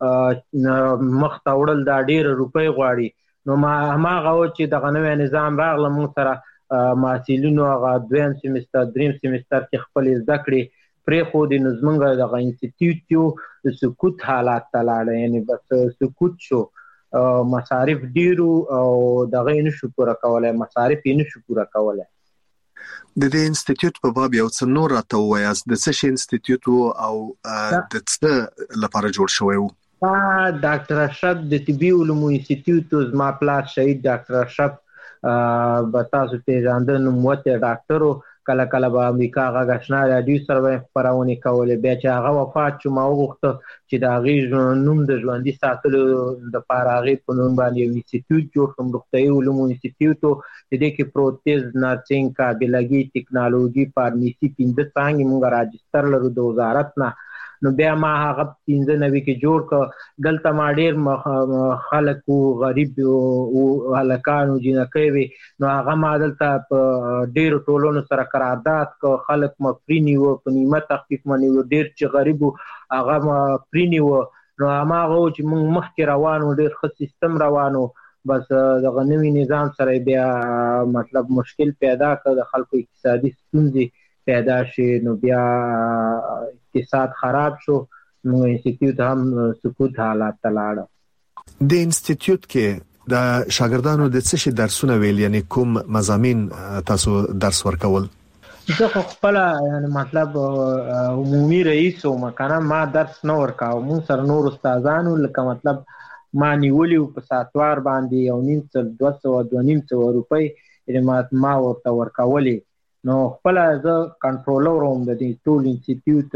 مخ ته وړل دا ډېره روپۍ غواړي. نو ما هماغه و چې دغه نوی نظام راغله، موږ سره محصلینو هغه دویم سیمستر دریم سیمستر کې خپلې زده کړې پرېښودې. نو زموږ دغه انسټیټیوټ یو د سکوت حالات ته لاړه، یعنې بس سکوت شو، مصارف ډېرو او دغه یې نشو پوره کولی، مصارف یې نشو پوره کولی. د دې انسټیټیوټ په باب یو څه نور راته ووایاست، د څه شي انسټیټیوټ و او د څه لپاره جوړ شوی و؟ ډاکټر اشرف د طبي علومو انسټیټیوټ، زما پلار شهید ډاکټر اشرف به تاسو پیژانده نوموتی ډاکټر و. کله کله به امریکا غږ اشنا راډیو سره به یې خپرونې کولې. بیا چې هغه وفات شو ما وغوښته چې د هغې نوم د ژوندي ساتلو دپاره هغې په نوم باندې یو انسټیټیوټ جوړ کړم، روغتیایي علومو انسټیټیوټ و. د دې کې پروتیز، نرسنګ، قابلګي، ټکنالوژي، فارمیسي پنځه څانګې موږ راجستر لرو د وزارت نه. نو بیا ما هغه پنځه نوي کې جوړ کړ. دلته ما ډېر خلک وو، غریب وو، هلکان وو، جینکۍ وې. نو هغه ما دلته په ډېرو ټولنو سره قرارداد کړ، خلک مو فري نیوه، په نیمه تخفیف مو نیوه. ډېر چې غریب وو هغه مو فري نیوه. نو هماغه و چې موږ مخکې روان وو، ډېر ښه سیستم روان وو. بس دغه نوي نظام سره بیا مطلب مشکل پیدا کړ، د خلکو اقتصادي ستونزې پیدا شي. نو بیا اقتصاد خراب شو، نو انسټیټیوټ هم سکوت حالات ته لاړه. د انسټیټیوټ کې د شاګردانو د څه شي درسونه ویل، یعنی کوم مضامین تاسو درس ورکول؟ زه خو خپله یعنې مطلب عمومي رئیس وم، که نه ما درس نه ورکاوه. مونږ سره نور استادانو لکه مطلب ما نیولي وو په ساتوار باندې یو نیم سل دوه سوه دوه نیم سوه روپۍ یعنې ما ورته ورکولې. نو خپله زه کنټرولر وم د دې ټول انسټیټیوټ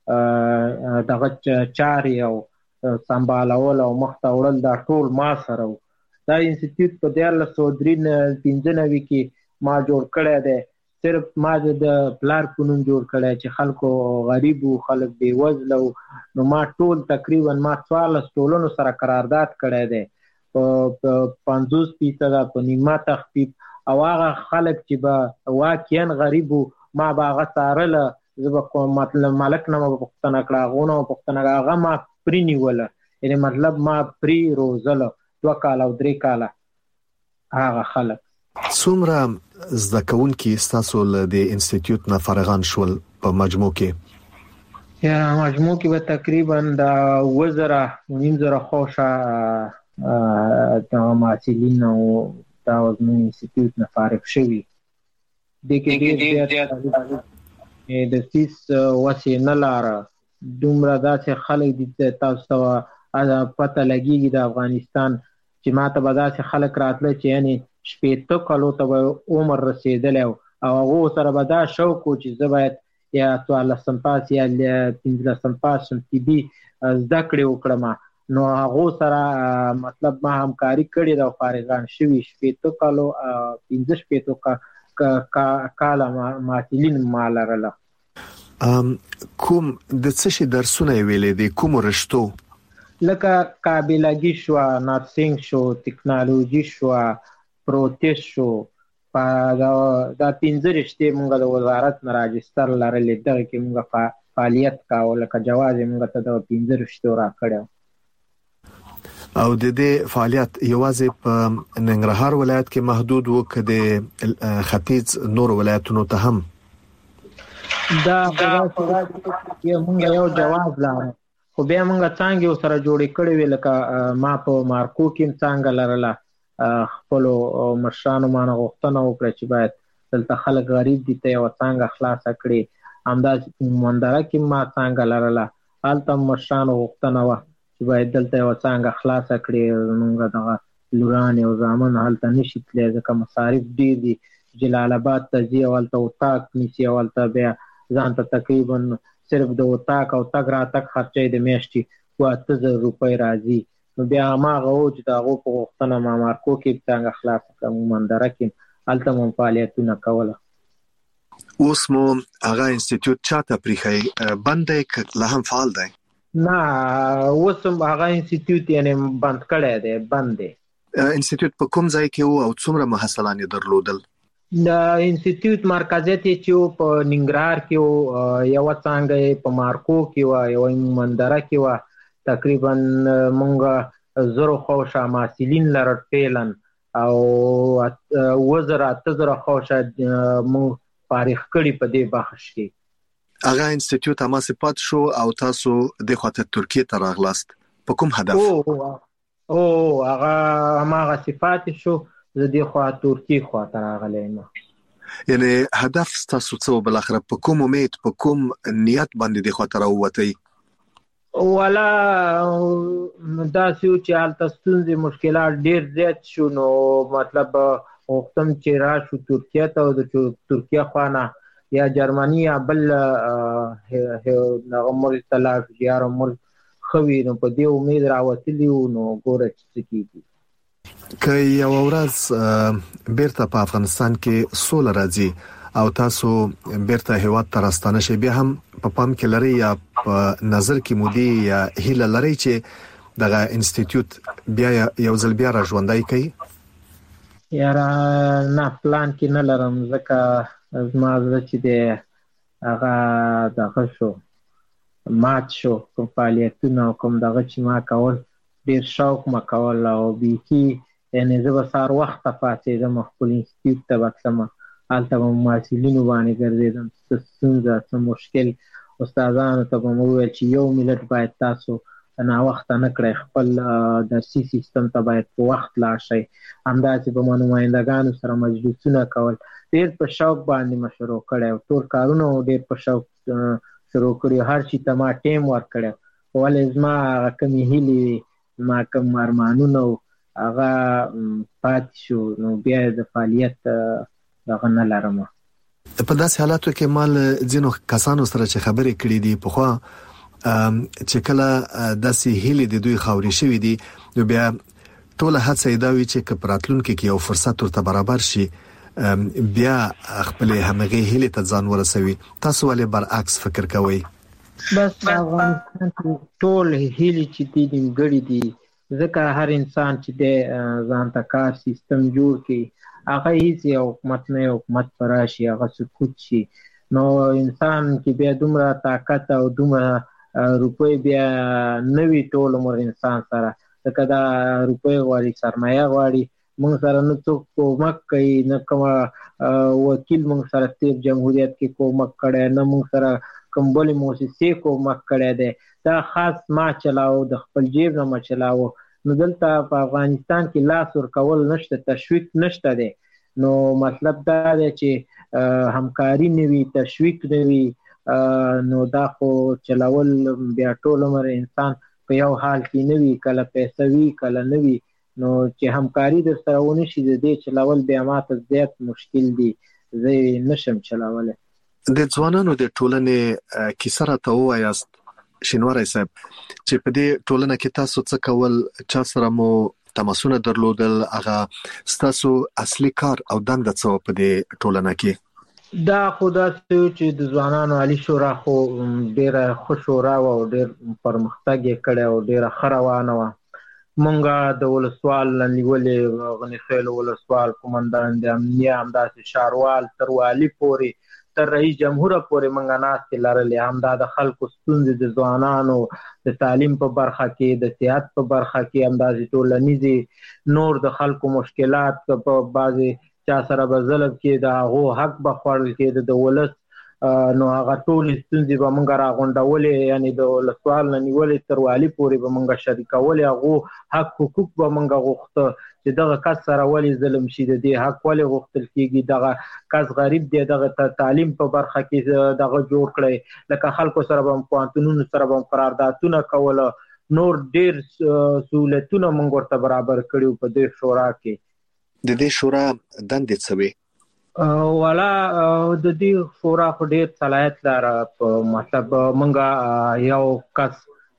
دغه چارې او سمبالول او مخ ته وړل دا ټول ما سره و. دا انسټیټیوټ په دیارلس سوه درې پنځه نوي کې ما جوړ کړی دی. صرف ما د پلار په نوم جوړ کړی چې خلکو غریب وو، خلک بېوزله وو. نو ما ټول تقریبا ما څوارلس ټولنو سره قرارداد کړی دی په پنځوس فیصده په نیمه تخفیف. او هغه خلک چې به واقعا غریب وو ما به هغه څارله. زه به مطلب ملک نه به پوښتنه کړه، هغو نه به پوښتنه کړه، هغه ما فري نیوله، یعنې مطلب ما فري روزله دوه کاله او درې کاله هغه خلک. څومره زده کوونکي ستاسو له دې انسټیټیوټ نه فارغان شول په مجموع کې؟ یا مجموع کې به تقریبا د اووه زره نیم زره خوشه محصلین او دا زموږ انسټیټیوټ نه فارغ شوي. دې کې ډېر زیات د فیس وسې نه لاره. دومره داسې خلک دي تاسو ته پته لګېږي د افغانستان چې ما ته به داسې خلک راتله چې یعنې شپېته کالو ته به عمر رسېدلی او هغو سره به دا شوق و چې زه باید یا څوارلسم پاس یا پنځلسم پاس شم، طبي زده کړې وکړم. نو هغو سره مطلب ما همکاري کړې ده او فارغان شوي شپېته کالو پنځه شپېتو کاله محصلین ما لرله. کوم د څه شي درسونه یې ویلې دي، کومو رشتو؟ لکه قابلګي شوه، نرسنګ شو، ټکنالوژي شوه، پروتیز شو. دا پنځه رشتې موږ د وزارت نه راجستر لرلې، دغه کې موږ فعالیت کاوه. لکه جواز یې موږ ته دغه پنځه رشتو راکړی. او د دې فعالیت یوازې په ننګرهار ولایت کې محدود و که د ختیځ نور ولایتونو ته هم؟ دا موږ یو جواز لاره، خو بیا موږ څانګې ورسره جوړې کړې وې. لکه ما په مارکو کې هم څانګه لرله. خپلو مشرانو ما نه غوښتنه وکړه چې باید دلته خلک غریب دي ته یوه څانګه خلاصه کړي. همداسې په مندره کې ما څانګه لرله، هلته هم مشرانو غوښتنه وه چې باید دلته یوه څانګه خلاصه کړي. زموږ دغه لورانې او زامن هلته نشي تللی ځکه مصارف ډېر دي. جلال آباد ته ځي او هلته اتاق نیسي او هلته بیا ځان ته تقریبا صرف د اتاق او تګ راتګ خرچه یې د میاشتې اته زره روپۍ راځي. نو بیا هماغه و چې د هغو په غوښتنه مامارکو کې څنګه خلاص کړم مندره کې هلته مو فعالیتونه کوله. اوس مو هغه انسټیټیوټ چاته پریښی بند دی که لا هم فعال دی؟ نه اوس هم هغه انسټیټیوټ یعنې بند کړی دی، بند دی. انسټیټیوټ په کوم ځای کې و او څومره محصلان یې درلودل؟ د انسټیټیوټ مرکزیت یې چې و په ننګرهار کې و، یوه څانګه یې په مارکو کې وه، یوه مندره کې وه. تقریبا مونږ زرو خوشه محصلین لرل فعلا او اوه زره اته زره خوشه مونږ فارغ کړي په دې بخش کې. هغه انسټیټیوټ هماسې پات شو او تاسو دې خواته ترکیې ته راغلاست په کوم هدف؟ او هغه هماغسې پاتې شو، زه دې خوا ترکیې خواته راغلی یم. یعنې هدف ستاسو څه و بالاخره؟ په کوم امید په کوم نیت باندې دې خواته راووتئ؟ والا داسې و چې هلته ستونزې مشکلات ډېر زیات شو، نو مطلب غوښتم چې راشو ترکیې ته او د ترکیې خوا نه یا جرمني یا بل هغه ملک ته لاړ شو چې یاره ملک ښه وي. نو په دې امید راوتلي وو، نو ګوره چې څه کېږي. که یوه ورځ بیرته په افغانستان کې سوله راځي او تاسو بیرته هیواد ته راستانه شئ، بیا هم په پام کې لرئ یا په نظر کې مودي یا هیله لرئ چې دغه انسټیټیوټ بیا یو ځل بیا را ژوندی کړئ؟ یاره نه پلان کې نه لرم، ځکه زما زړه چې دی هغه دغه شو مات شو. کوم فعالیتونه او کوم دغه چې ما کول ډېر شوق ما کول او بیخي یعنې زه به سهار وخته پاڅېدم خپل انسټیټیوټ ته به تلم، هلته به محصلینو باندې ګرځېدم، څه ستونزه څه مشکل استادانو ته به مو وویل چې یو ملت باید تاسو ناوخته نه کړئ، خپل درسي سیستم ته باید په وخت لاړ شئ. همداسې به ما نمایندګانو سره مجلسونه کول، ډېر په شوق باندې مې شروع کړی او ټول کارونه ډېر په شوق شروع کړي، هر شي ته ما ټیم ورکړی. ولې زما هغه کومې هیلې وي، ما کوم ارمانونه و هغه پاتې شو، نو بیا د فعالیت دغه نه لرم. په داسې حالاتو کې مال ځینو کسانو سره چې خبرې کړې دي پخوا چې کله داسې هیلې د دوی خاورې شوي دي، نو بیا ټوله هڅه یې دا وي چې که په راتلونکي کې یو فرصت ورته برابر شي بیا خپلې همغې هیلې ته ځان ورسوي. تاسو ولې برعکس فکر کوئ؟ بس افغانستان کې ټول هیلې چې دي نیمګړې دي، ځکه هر انسان چې دی ځان ته کار سیستم جوړ کړي، هغه هیڅ یو حکومت نه یو حکومت پر راشي هغه سقوط شي، نو انسان کې بیا دومره طاقت او دومره روپۍ بیا نه وي ټول عمر انسان سره، ځکه دا روپۍ غواړي، سرمایه غواړي. موږ سره نه څوک کومک کوي، نه کومه وکیل موږ سره تیر جمهوریت کې کومک کړی، نه موږ سره کوم بلې مؤسسې کومک کړی دی. دا خاص ما چلاو، د خپل جیب نه ما چلاو. نو دلته په افغانستان کې لاس ورکول نشته، تشویق نشته دی. نو مطلب دا دی چې همکاري نه وي، تشویق نه وي، نو دا خو چلول بیا ټول عمر انسان په یو حال کې نه وي، کله پیسه وي کله نه وي. نو چې همکاري در سره ونه شي د دې چلول بیا ماته زیات مشکل دي، زه یې نشم چلولی. د ځوانانو د ټولنې کیسه راته ووایاست شینواری صاحب، چې په دې ټولنه کې تاسو څه کول، چا سره مو تماسونه درلودل، هغه ستاسو اصلي کار او دنده څه په دې ټولنه کې؟ دا خو داسې چې د ځوانانو عالي شورا خو ډېره ښه شورا وه او ډېر پرمختګ یې کړی او ډېره ښه روانه وه. مونږ د ولسوال نه نیولې، غني خیل ولسوال قومندان د امنیه، همداسې ښاروال تر والي پورې تر رئیس جمهوره پورې مونږ ناستې لرلې. همدا د خلکو ستونزې د ځوانانو د تعلیم په برخه کې، د صحت په برخه کې، همداسې ټولنیزې نور د خلکو مشکلات په بعضې چا سره به ظلم کې د هغو حق به خوړل کېده د ولس، نو هغه ټولې ستونزې به مونږ راغونډولې، یعنې د ولسوال نه نیولې تر والي پورې به مونږ شریکولې، هغو حق حقوق به مونږ غوښته چې دغه کس سره ولې ظلم شي، د دې حق ولې غوښتل کېږي، دغه کس غریب دی، دغه تعلیم په برخه کې دغه جوړ کړی، لکه خلکو سره به هم پوهنتونونو سره به هم قراردادونه کوله، نور ډېر سهولتونه مونږ ورته برابر کړي په دې شورا کې. د دې شورا دندې څه وې؟ والا د دې شورا خو ډېر صلاحیت لري، په مطلب مونږ یو کس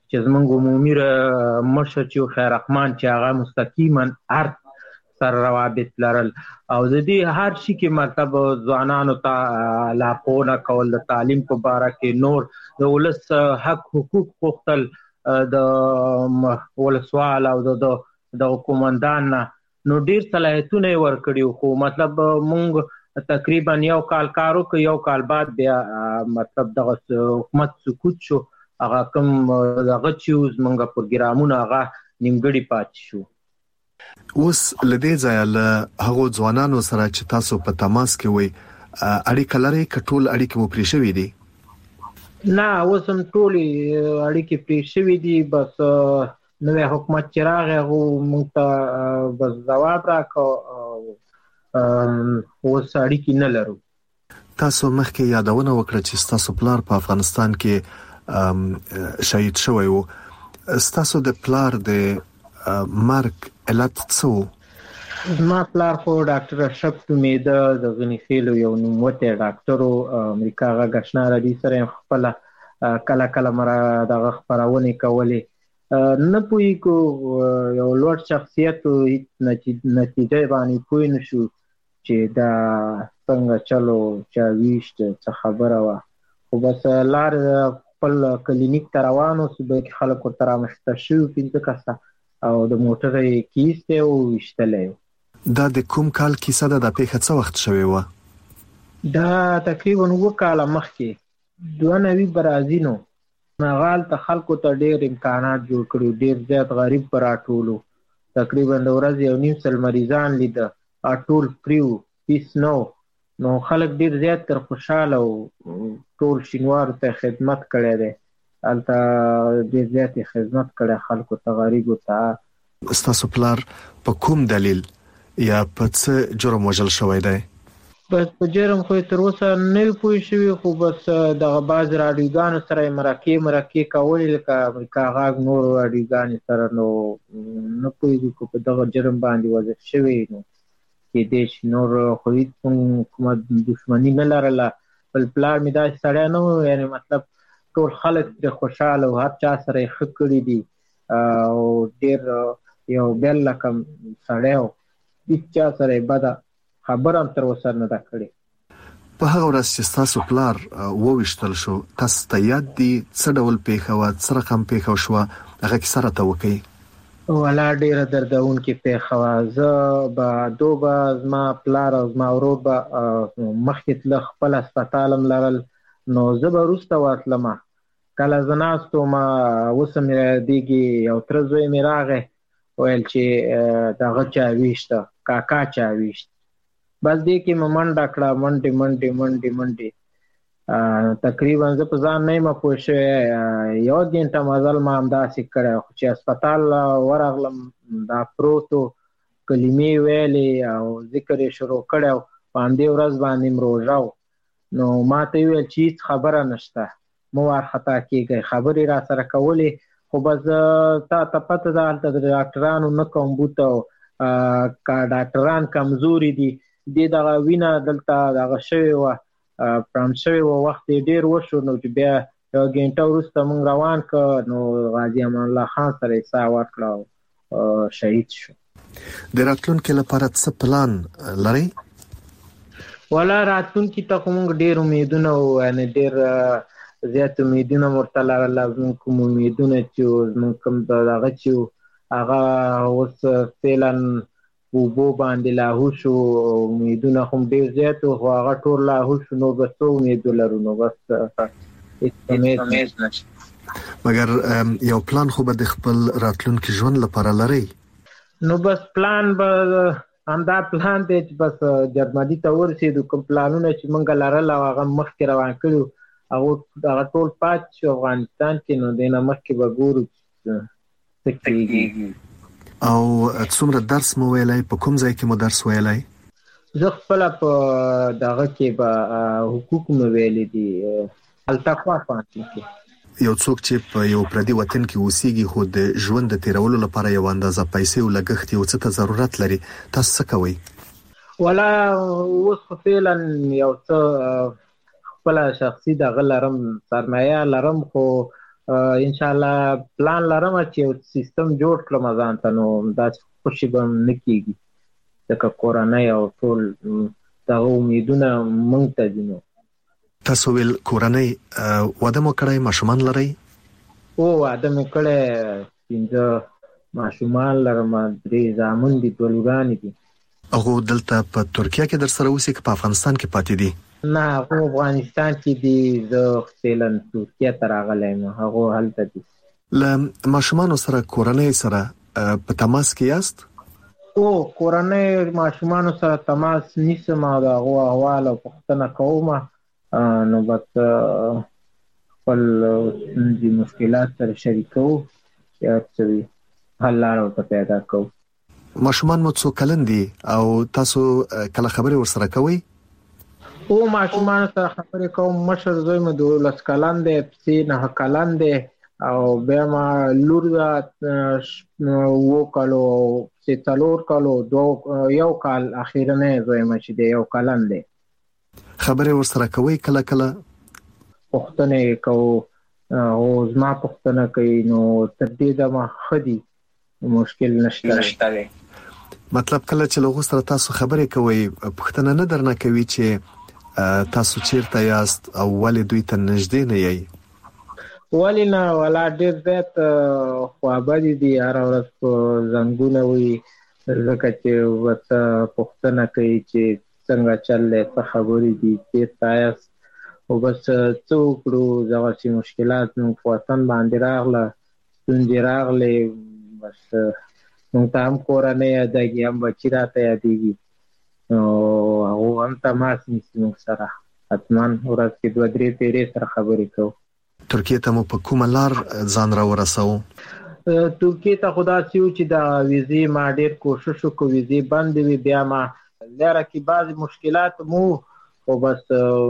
چې زمونږ عمومي مشر چې خیر رحمان چې هغه مستقیما ارت سره روابط لرل او د دې هر شي کې مطلب ځوانانو ته لارښوونه کول د تعلیم په باره کې نور د ولس حق حقوق غوښتل د ولسوال او د د قومندان نو ډیر صلاحیتونه ورکړي خو مطلب مونږ تقریبا یو کال کارو که یو کال بعد بیا مطلب دغه حکومت سقوط شو هغه کوم دغه چې زمونږ پروګرامونه هغه نیمګړي پاتې شو. اوس لدې ځای له هغو ځوانانو سره چې تاسو په تماس کې وي اړیکه لرئ کټول اړیکه مو پرې شوې دي؟ نه اوس هم ټول اړیکې پرې شوې دي بس نوې حکومت چې راغی هغه موږ ته بس ځواب راکړ اوس اړیکې نه لرو. تاسو مخکې یادونه وکړه چې تاسو پلار په افغانستان کې شهید شوی وو. تاسو د پلار د مرګ علت څه وو؟ زما پلار خو ډاکټر اشرف تومیده د غني خیلو یو نوموتی ډاکټر و. امریکا غږ اشنا راډیو سره خپله کله کله مره دغه خپرونې کولې. نه پوهېږو یو لوړ شخصیت و هېڅ نتیجه باندې پوه نه شو چې دا څنګه چلو چا ویشت څه خبره وه خو بس لار خپل کلینیک ته روان و صبح کې خلک ورته رامخته شوي پنځه کسه او د موټر یې کیستی و ویشتلی و. دا د کوم کال کیسه ده؟ دا پیښه څه وخت شوې وه؟ دا تقریبا اووه کاله مخکې دوه نوي برازینو هغه هلته خلکو ته ډېر امکانات جوړ کړي ډېر زیات غریب به راټولو تقریبا د ورځې یو نیم سل مریضان لیده ټول فری و فیس نه نو خلک ډېر زیات تر خوشحاله و ټول شینوارو ته خدمت کړی دی هلته ډېر زیات یې خدمت کړی خلکو ته غریبو ته. ستاسو پلار په کوم دلیل یا په څه جرم وژل شوی دی؟ بس په جرم خو تر اوسه نه وي پوه شوي خو بس دغه بعض راډیوګانو سره یې مرکې مرکې کولې لکه امریکا غږ نورو راډیوګانې سره نو نه پوهېږو که په دغه جرم باندې وضع شوی نو کېدی شي نور خو هېڅ کومه دښمني نه لرله. بل پلار مې داسې سړی نه و یعنې مطلب ټول خلک ترې خوشحاله او هر چا سره یې ښه کړي دي او ډېر یو بل لکه سړی و هېڅ چا سره یې بده خبر هم تر اوسه نه ده کړې. په هغه ورځ چې ستاسو پلار وویشتل شو تاسو ته یاد دي څه ډول پیښه وه څه رقم پیښه شوه هغه کیسه راته وکړئ. والا ډېره دردونکې پیښه وه. زه به دو به زما پلار او زما ورور به مخکې تله خپل هسپتال هم لرل نو زه به وروسته ورتلمه کله زه ناست ومه اوس هم یادېږي یو تره زوی مې راغی ویل چې دغه چا ویشته کاکا چا ویشت بس دې کې مې منډه کړه منډې منډې منډې منډې تقریبا زه په ځان نه یم پوه شوی یو ګنټه مزل ما همداسې کړی خو چې هسپتال ورغلم دا پروت و کلمې ویلې او ذکر یې شروع کړی و په همدې ورځ باندې م روژه و نو ما ته یې ویل چې هېڅ خبره نشته مه وارخطا کېږئ خبرې را سره کولې خو بس تا ته پته ده هلته د ډاکټرانو نه کوم بوته و که ډاکټران کمزوري دي دې دغه وینه دلته دغه شوې وه پرام شوی و وخت یې ډېر وشو نو چې بیا یو ګنټه وروسته موږ روان کړ نو غازي امان الله خان سره یې ساه ورکړه او شهید شو. د راتلونکي لپاره څه پلان لرئ؟ والا راتلونکي ته خو موږ ډېر امیدونه و یعنې ډېر زیات امیدونه مو ورته لرل زموږ کوم امیدونه چې و زموږ کوم دغه چې و هغه اوس فعلا اوبو باندې لاهو شو امیدونه خو ډېر زیات و خو هغه ټول لاهو شو نو بس څه امید ولرو نو بس هېڅ امید نشته. مګر یو پلان خو به د خپل راتلونکي ژوند لپاره لرئ؟ نو بس پلان به همدا پلان دی چې بس جرمني ته ورسېدو کوم پلانونه چې موږ لرل او هغه مخکې روان کړي هغه ټول پاتې شو افغانستان کې نو دې نه مخکې به ګورو څه کېږي. او څومره درس مو ویلی په کوم ځای کې مو درس ویلی؟ زه خپله په دغه کې به حقوق مو ویلی دي التقوا پوهنتون کې. یو څوک چې په یو پردي وطن کې اوسېږي خو د ژوند د تېرولو لپاره یو اندازه پیسې او لګښت یو څه ته ضرورت لري تاسو څه کوئ؟ والا اوس خو فعلا یو څه خپله شخصي دغه لرم سرمایه لرم خو ان شاء الله پلان لرم چې سیستم جوړ کړم ځان ته، نو دا خوشي به نه کیږي ځکه کورنۍ او ټول دغه امیدونه مونږ ته دي. نو تاسو ویل کورنۍ واده مو کړی، ماشومان لرئ؟ او واده مې کړی، پنځه ماشومان لرم، درې زامن دي، دوه لورانې دي. هغه دلته په ترکیه کې در سره اوسي که په افغانستان کې پاتې دي؟ نه، هغه افغانستان کې دي، زه فعلا ترکیه ته راغلی یم، هغه هلته دي. له ماشومانو سره کورنۍ سره په تماس کې یاست؟ او کورنۍ ماشومانو سره تماس نیسم او د هغو احوال او پوښتنه کوم، نو بس خپل ستونزې مشکلات سره شریکوو، یا څه وي حل لاره ورته پیدا کوو. ماشومان مو څو کلن دي او تاسو کله خبرې ورسره کوئ؟ او ماشومان سره خبرې کوم. مشر زوی مې دولس کلن دی، پسې نهه کلن دی، او بیا ما لور ده اووه کالو، پسې څلور کالو، یو کال اخیرنی زوی مې چې دی یو کلن دی. خبرې ورسره کوئ کله کله؟ پوښتنې کوو، او زما پوښتنه کوي، نو تر دې دمه ښه دي، مشکل نشته دی. مطلب کله چې له هغو سره تاسو خبرې کوئ پوښتنه نه درنه کوي چې تاسو چیرته یاست او ولې دوی ته نږدې نه یئ؟ ولې نه، ولا ډېر زیات خوابدي دي، هره ورځ په زنګونه وي، ځکه چې ورته پوښتنه کوي چې څنګه چل دی، څه خبرې دي، چېرته یاست، او بس څه وکړو، دغسې مشکلات موږ په وطن باندې راغله، ستونزې راغلې، بس موږ ته هم کورنۍ یادېږي، هم بچي راته یادېږي، نو هغو هم تماس نیسي موږ سره، حتما ورځ کې دوه درې پیرې سره خبرې کوو. ترکیې ته مو په کومه لار ځان را ورسوو؟ ترکیې ته خو داسې و چې د ویزې ما ډېر کوشش وکړو، ویزې بندې وې، بیا ما لاره کې بعضې مشکلات مو، خو بس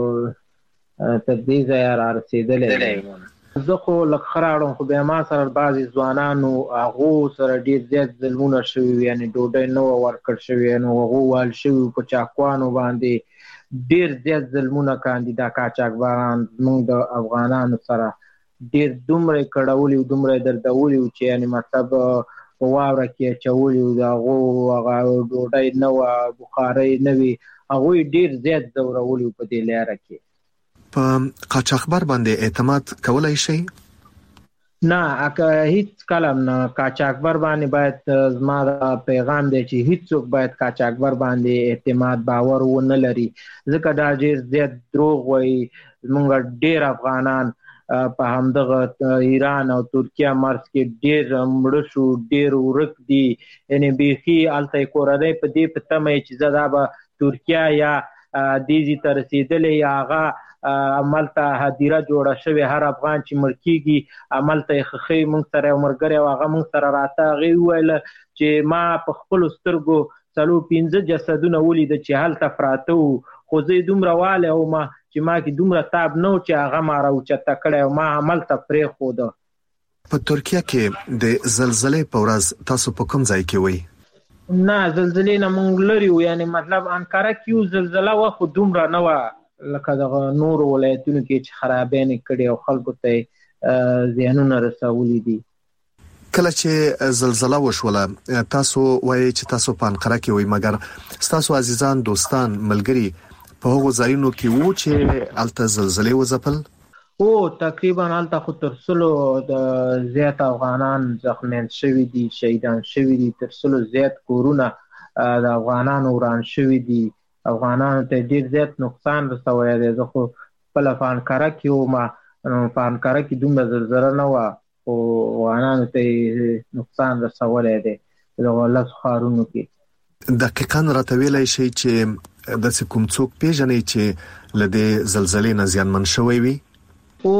تر دې ځایه را رسېدلی یم. زه خو لږ ښه راړم، خو بیا ما سره بعضې ځوانانو هغو سره ډېر زیات ظلمونه شوي وي، یعنې ډوډۍ نه وه ورکړ شوې، نو هغو وال شوي په چاقوانو باندې، ډېر زیات ظلمونه کاندي دا قاچاقبران زموږ د افغانانو سره، ډېر دومره یې کړولي وو، دومره یې دردولي وو چې یعنې مطلب په واوره کې اچولي وو، د هغو هغه ډوډۍ نه وه، بخارۍ نه وي، هغوی ډېر زیات ځورولي وو په دې لاره کې. په قاچاقبر باندې اعتماد کولای شئ؟ نه، هیڅ کله نه. قاچاقبر باندې باید زما د پیغام دی چې هیڅوک باید قاچاقبر باندې اعتماد باور ونه لري، ځکه دا ډېر زیات دروغ وایي. زموږ ډېر افغانان په همدغه ایران او ترکیه مرز کې ډېر مړه شو، ډېر ورک دي، یعنې بیخي هلته یې کورنۍ په دې په تمه چې زه دا به ترکیه یا دې ځای ته رسېدلی، یا هغه عملته هدیره جوړه شوې، هر افغان چې مړ کېږي عملته یې خښوي. موږ سره یو ملګری و، هغه موږ سره راته، هغې وویل چې ما په خپلو سترګو څلور پنځه جسدونه ولیده چې هلته پراته وو، خو زه یې دومره والی وم چې ما کې دومره تاب نه و چې هغه ما راوچته کړی او ما هملته پرېښوده. په ترکیه کې د زلزلې په ورځ تاسو په کوم ځای کې وئ؟ نه، زلزلې نه موږ لرې وو، یعنې مطلب انقره کې یو زلزله وه، خو دومره نه وه لکه دغه نورو ولایتونو کې چې خرابیانې کړي او خلکو ته زیانونه رسولي دي. کله چې زلزله وشوله تاسو وایي چې تاسو په انقره کې وئ، مګر ستاسو عزیزان، دوستان، ملګري په هغو ځایونو کې وو چې هلته زلزلې وځپل؟ او تقریبا هلته خو تر سلو د زیات افغانان زخمیان شوي دي، شهیدان شوي دي، تر سلو زیات کورونه د افغانانو وران شوي دي، افغانانو ته ډېر زیات نقصان رسولی دی. زه خو خپله په انقره کې وم، په انقره کې دومره زلزله نه وه، خو افغانانو ته یې نقصان رسولی دی په دغو لسو ښارونو کې. دقیقاً راته ویلی شئ چې داسې کوم څوک پېژنئ چې له دې زلزلې نه زیانمن شوی وي؟ او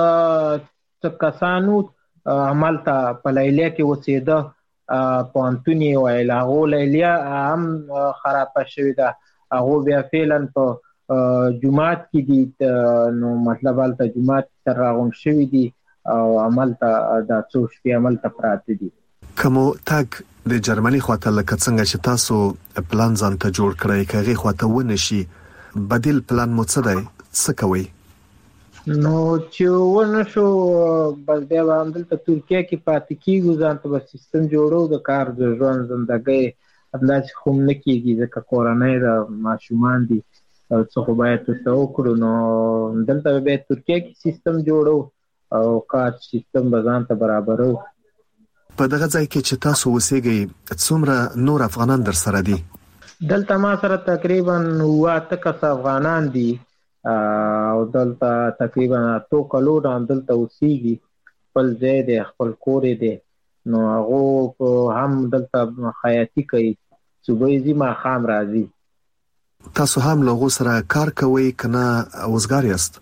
څه کسان وو هملته په لیلیه کې اوسېده، پوهنتون یې ویل، هغو لیلیه هم خرابه شوې ده، هغو بیا فعلا په جومات کې دي، نو مطلب هلته جومات سره راغونډ شوي دي او هملته دا څو شپې هملته پراته دي. که مو تګ د جرمني خواته لکه څنګه چې تاسو پلان ځان ته جوړ کړئ، که هغې خواته ونه شي، بدیل پلان مو څه دی؟ څه کوئ؟ نو چې ونه شو بس بیا به همدلته ترکیه کې پاتې کېږو، ځان ته به سیستم جوړو د کار د ژوند زندګۍ، همداسې خو هم نه کېږي ځکه کورنۍ د ماشومان دي او څه خو باید ورته وکړو. نو دلته به بیا ترکیه کې سیستم جوړو او کار سیستم به ځان ته برابرو. په دغه ځای کې چې تاسو اوسېږئ څومره نور افغانان در سره دي؟ دلته ما سره تقریبا اووه اته کسه افغانان دي او دلته تقریبا اتو کلونه دلته اوسېږي، خپل ځای دی، خپل کور دی. نو هغه هم دلته خیاطي کوي، صبح ځي ماښام راځي. تاسو هم له هغو سره کار کوئ که نه وزګار یاست؟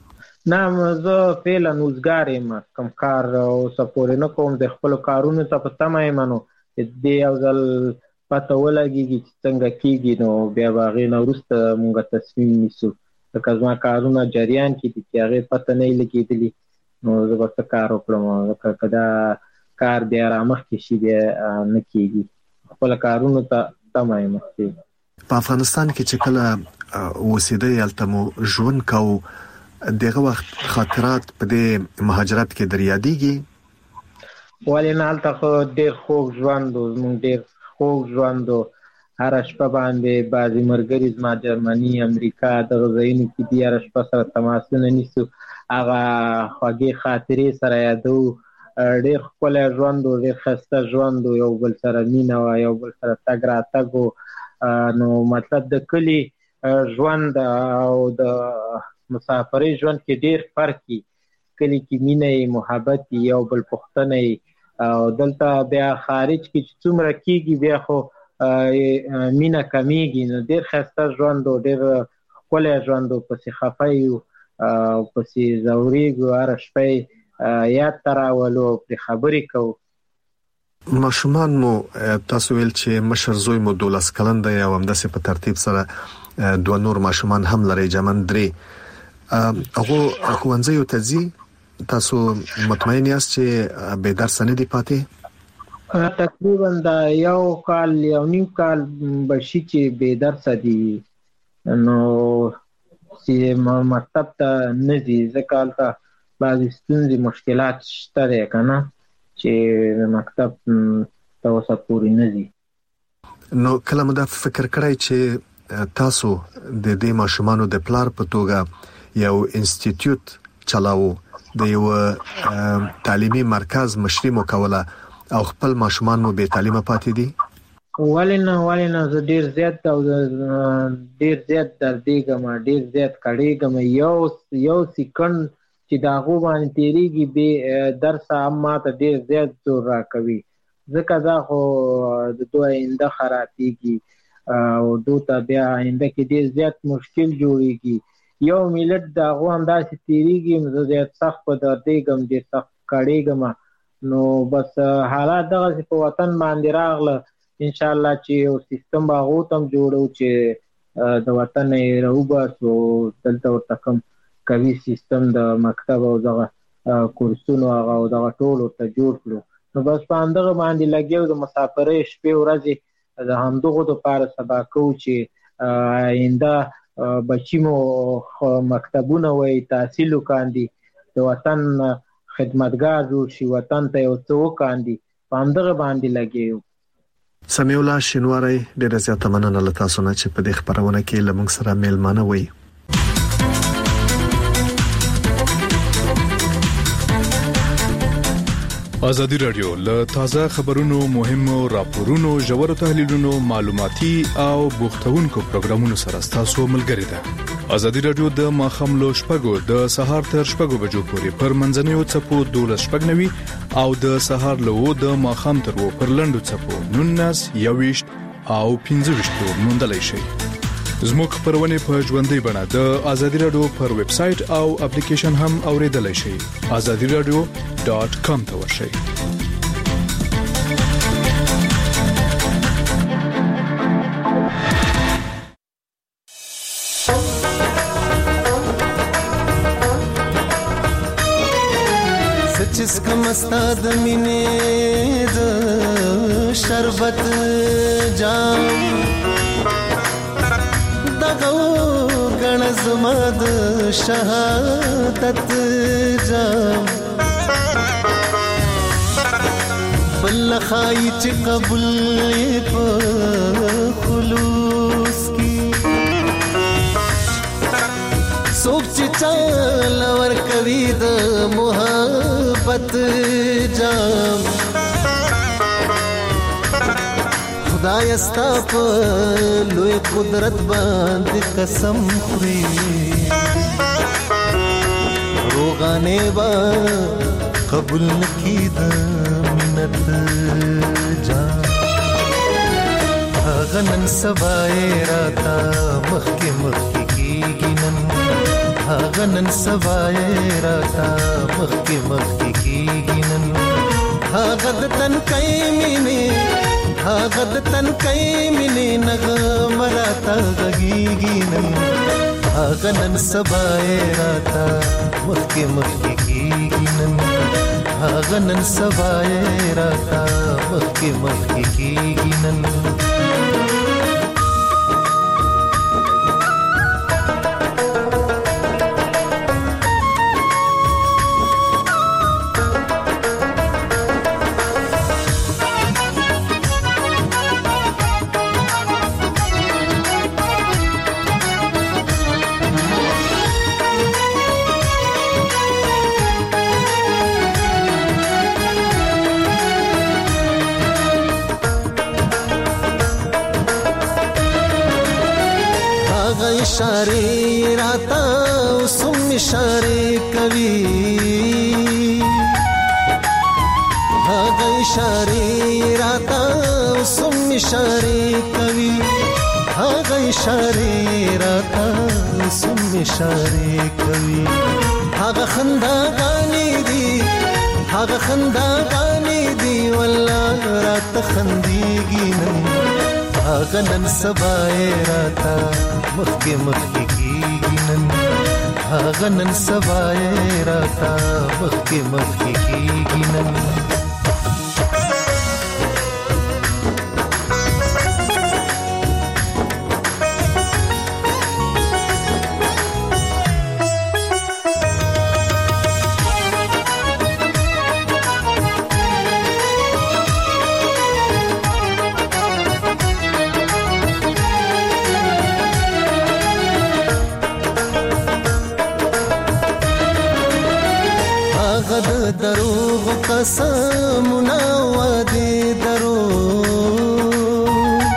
نه زه فعلا وزګار یم، کوم کار اوسه پورې نه کوم، د خپلو کارونو ته په تمه یم. نو دې یو ځل پته ولګېږي چې څنګه کېږي نو بیا به هغې نه وروسته مونږ تصمیم نیسو. ځکه زما کارونه جریان کې دي چې هغې پته نه یې لګېدلي، نو زه به څه کار وکړم. ځکه که دا کار بیا رامخکې شي بیا نه کېږي، خپله کارونو ته تمه یم. په افغانستان کې چې کله اوسېدئ هلته مو ژوند کوو، دغه وخت خاطرات په دې مهاجرت کې در یادېږي؟ ولې نه، هلته خو ډېر خوږ ژوند و، زموږ ډېر خوږ ژوند و. هره شپه باندې بعضې ملګري زما جرمني، امریکا دغه ځایونو کې دي، هره شپه سره تماسونه نیسو، هغه خوږې خاطرې سره یادوو. ډېر ښکلی ژوند و، ډېر ښایسته ژوند و، یو بل سره مینه وه، یو بل سره تګ راتګ و. نو مطلب د کلي ژوند او د مسافرۍ ژوند کې ډېر فرق وي. کلي کې مینه یې، محبت یې، یو بل پوښتنه یې. او دلته بیا خارج کې چې څومره کېږي بیا خو مینه کمیږي. نو ډېر ښایسته ژوند و، ډېر ښکلی ژوند و. پسې خفه یو او پسې ځورېږو، هره شپه یې یاد ته راولو، پرې خبرې کوو. ماشومان مو تاسو ویل چې مشر زوی مو دولس کلن دی او همداسې په ترتیب سره دوه نور ماشومان هم لري، جمن درې. هغو ښوونځیو ته ځي؟ تاسو مطمئن یاست چې بې درسه نه دي پاتې؟ تقریبا دا یو کال یو نیم کال به شي چې بې درسه دي. نو چې مکتب ته نه ځي ځکه هلته بعضې ستونزې مشکلات شته دی که نه، چې مکتب ته اوسه پورې نه ځي. نو کله مو دا فکر کړی چې تاسو د دې ماشومانو د پلار په توګه یو انسټیټیوټ چلاوو، د یو تعلیمي مرکز مشري مو کوله او خپل ماشومان مو بې تعلیمه پاتې دي؟ ولې نه، ولې نه، زه ډېر زیات او ډېر زیات دردېږم، ډېر زیات کړېږم. یو یو سیکنډ چې د هغو باندې تېرېږي بې درسه هم ماته ډېر زیات زور راکوي، ځکه دا خو د دوی آینده خرابېږي او دوی ته بیا آینده کې ډېر زیات مشکل جوړېږي. یو ملت د هغو همداسې تېرېږي، زه زیات سخت په دردېږم، ډېر سخت کړېږم. نو بس حالات دغسې په وطن باندې راغله، انشاءالله چې یو سیستم به هغو ته هم جوړو چې د وطن نه یې راوباسو، دلته ورته کوم قوي سیستم د مکتب او دغه کورسونو هغه او دغه ټول ورته جوړ کړو. نو بس په همدغه باندې لګیا د مسافرۍ شپې ورځې د همدغو دپاره سبا کوو چې آینده بچی مو مکتبونه وای، تحصیل وکاندي، د وطن خدمتګار جوړ شي، وطن ته یو څه وکاندي، په همدغه باندې لګیا یو. سمیع الله شینواری، ډېره زیاته مننه له تاسو نه چې په دې خپرونه کې له موږ سره میلمانه وئ. ازادي رادیو له تازه خبرونو، مهمو راپورونو، ژورو تحلیلونو، معلوماتي او بوختونکو پروګرامونو سره تاسو ملګری ده. ازادي رادیو د ماخام لو شپږو د سهار تر شپږو بجو پورې پر منځنوي چپو دولس شپږ نوي او د سهار لو د ماخام تر وو پر لندو چپو نونس یويشت او پنځه ویشت موندلای شي. زموږ خبرونه په ژوندۍ بڼه د ازادي رادیو پر ویب سټ او اپلیکیشن هم اوریدلای شئ. azadi radio dot com ته ورشئ. سچس کم استاد مینه د شربت جام دغه غن زما د شهادت جام بل خای چې قبول په خلوص کی سوک چې چال ور کوي د محبت جام خدای استا په لوی قدرت باندې قسم خوري روغانه با قبول کی د منت جام غنن سبای راتا مخک مخک کیږي نن غنن سبای راتا مخک مخک کیږي نن غد تن کای مینه غد تن کای مینه نغم راتا غږیږي نن غنن سبای راتا مخک مخک کیږي نن غنن سبای راتا مخک مخک کیږي نن इशारे राता सुम इशारे कवि हाँ इशारे राता सुम इशारे कवि हाँ इशारे राता सुम इशारे कवि हाँ खंदा गानी दी हाँ खंदा गानी दी वल्ला रात खंदीगी नन غنن سبای راتا مخکی مخکی کیږي نن غنن سبای راتا مخکی مخکی کیږي نن دروغ قسمنا وعده دروغ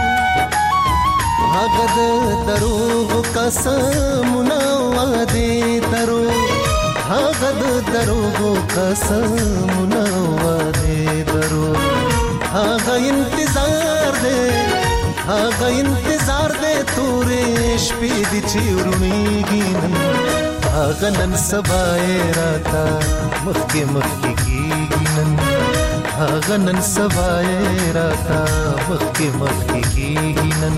هغه دروغ قسمنا وعده دروغ هغه دروغ قسمنا وعده دروغ هغه انتظار دے هغه انتظار دے تورې شپې دي چې ورونیږي نن هغه نن سبای راتا مخکی مخکی کیږي نن هغه نن سبای راتا مخکی مخکی کیږي نن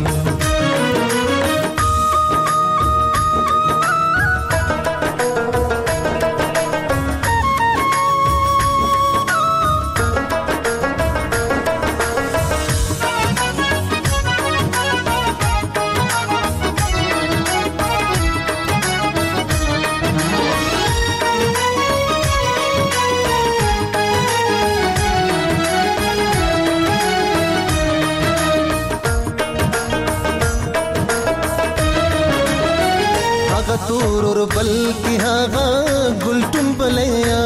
تورور بلکی هاغا گلتون بلیا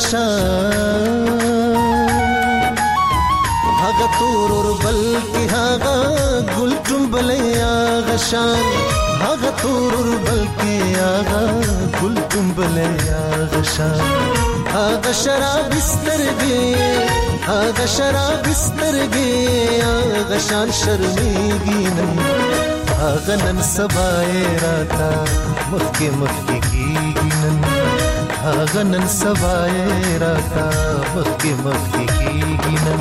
غشان هاغا تورور بلکی هاغا گلتون بلیا غشان هاغا تورور بلکی هاغا گلتون بلیا غشان هاغا شراب استرگی هاغا شراب استرگی هاغا شان شرمیگی نن هاغا نن سبای راتا مخکی مخکی کیږي نن هاغه نن سبای راتا مخکی مخکی کیږي نن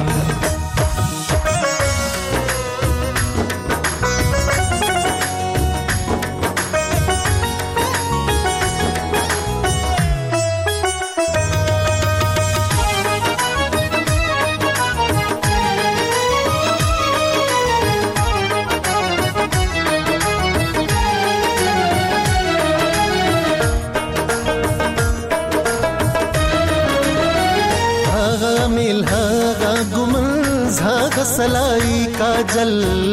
झाग सलाई काजल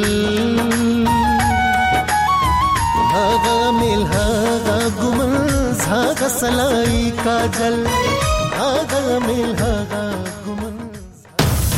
हागा मिल हागा गुमन झाग सलाई काजल हागा मिल हागा